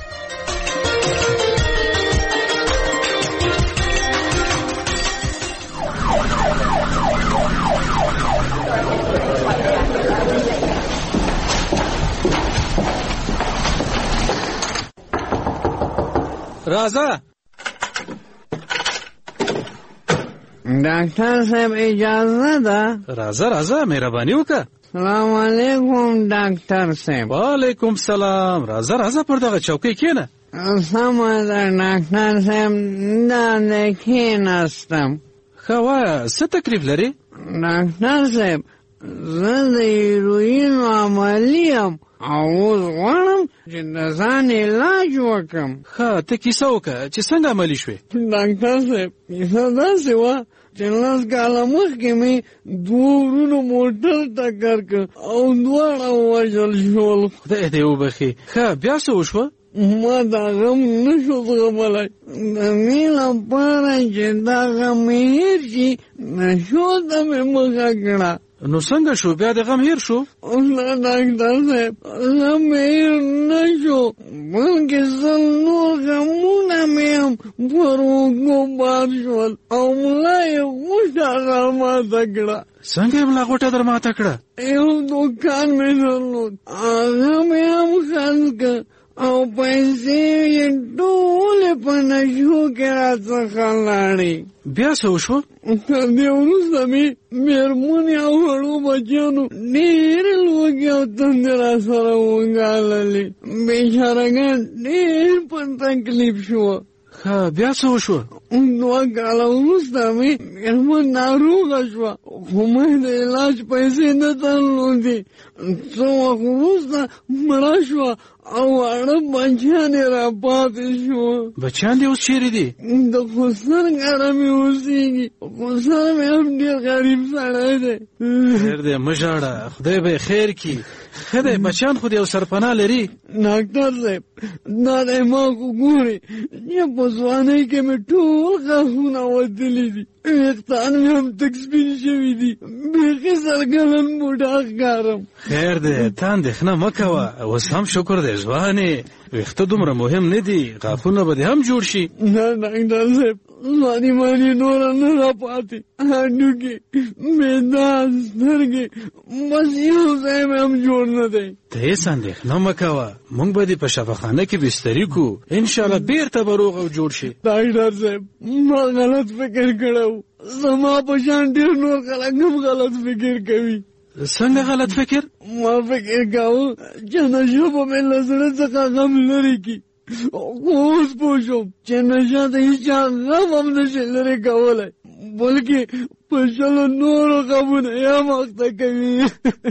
راځه ډاکټر صاحب اجازه ده؟ راځه مهرباني وکړه. سلام علیکم ډاکټر صاحب. وعلیکم سلام. راځه پر دغه چوکۍ کښېنه. سمه ده ډاکټر صاحب دلته کښېناستم. ښه وایه څه تکلیف لرې؟ ډاکټر صاحب زه د هیروین عملي یم او اوس غواړم چې د ځان علاج وکړم. ښه ته کیسه وکړه چې څنګه عملي شوې؟ ډاکټر صاحب کیسه داسې وه چې 10 کاله مخکې مې 2 ورونو موټر ټکر کړ او دواړه ووژل شول. خدای دې وبخي. ښه بیا څه وشوه؟ ما دا غم نه شو زغملی. د دې لپاره چې دا غم مې هېر شي نشو ته مې مخه کړه. نو څنګه شو بیا د غم هېر شو؟ نه ډاکټر صاحب غم مې هېر نه شو بلکې سل نور غمونه مې هم پر اوږو بار شول او ملا یې غوټه راماته کړه. څنګه یې ملا غوټه در ماته کړه؟ یو دوکان مې درلود هغه مې هم خرڅ کړ او پیسې یې ټولې په نشو کې راڅخه لاړې. بیا څه وشوه؟ تر دې وروسته مې مېرمنې او وړو بچیانو ډېرې لوږې او تندې راسره وګاللې. بېچارهګان ډېر په تکلیف شوه. ښه بیا څه وشوه؟ 2 کاله وروسته مې مېرمن ناروغه شوه خو مې د علاج پیسې نه درلودې. څه وخت وروسته مړه شوه او واړه بچیان یې راپاتې شوه. بچیان دې اوس چېرې دي؟ د خسر ګره مې اوسېږي. خسر مې هم ډېر غریب سړی دی. خیر دی مه ژاړه خدای به یې خیر کړي. ښه دی بچیان خو دې یو سرپناه لري؟ ډاکټر صاحب دا دی ما خو ګورې چې په ځوانۍ کې مې ټول غاښونه وتلي دي. ویښتان مې هم تک سپین شوي دي. بیخي سرګلن بوډا ښکارم. خیر دی ته اندېښنه مه کوه. اوس هم شکر دی ځوانې ویښته دومره مهم نه دي. غاښونه به دې هم جوړ شي. نه ډاکټر صاحب ځواني مانې نوره نه راپاتې. هډوکي معده سترګې بس یو ځای مې هم جوړ نه دی. ته هېڅ اندېښنه مه کوه موږ به دې په شفاخانه کې بستري کړو انشاءالله بیرته به روغ او جوړ شي. ډاکټر صاحب ما غلط فکر کړی و. زما په شان ډېر نور خلک هم غلط فکر کوي. څنګه غلط فکر؟ ما فکر کاوه چې نشه به مې له زړه څخه غم لرې کړي خو اوس پوه شوم چې نشه د هېچا غم هم نشي لرې کولی بلکې په شلو نورو غمونه یې هم اخته کوي.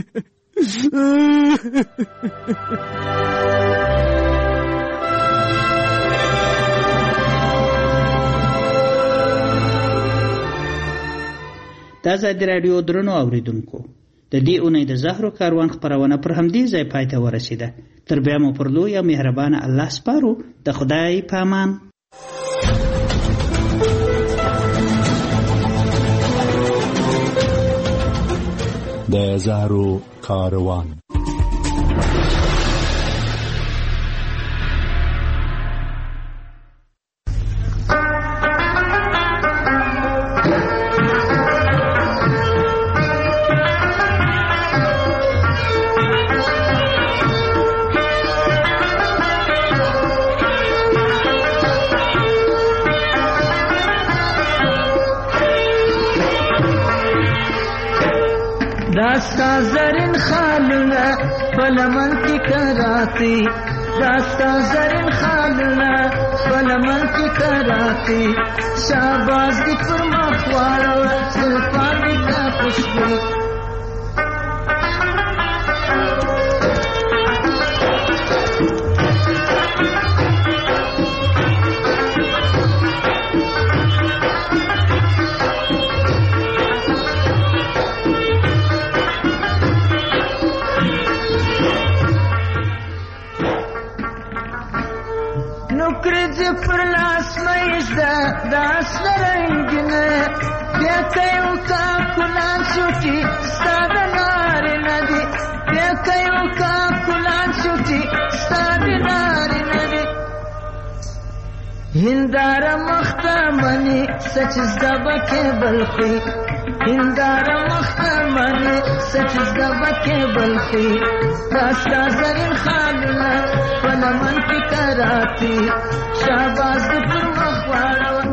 د ازادي راډیو درنو اوریدونکو د دې اونۍ د زهرو کاروان خپرونه پر همدې ځای پای ته ورسېده. تر بیا مو پر لوی او مهربانه الله سپارو. د خدای په امان. د زهرو کاروان. داستا زرین خالونه په لمن کې کراتی داستا زرین خالونه بلمن کی کراتی شاباز دی پر مخوارو زلفان دی کا خوشبو پر لاس مېزده داس لرنګنه بیا کيو کا کلان شوټي ستاد نار ندي بیا کيو کا کلان شوټي ستاد نار ندي هندار مختمني سچ زبکه بلخي هندار مختمني سچ زبکه بلخي داستا زرین خالونه پلمن کی کراتی شاباز پر مخوارو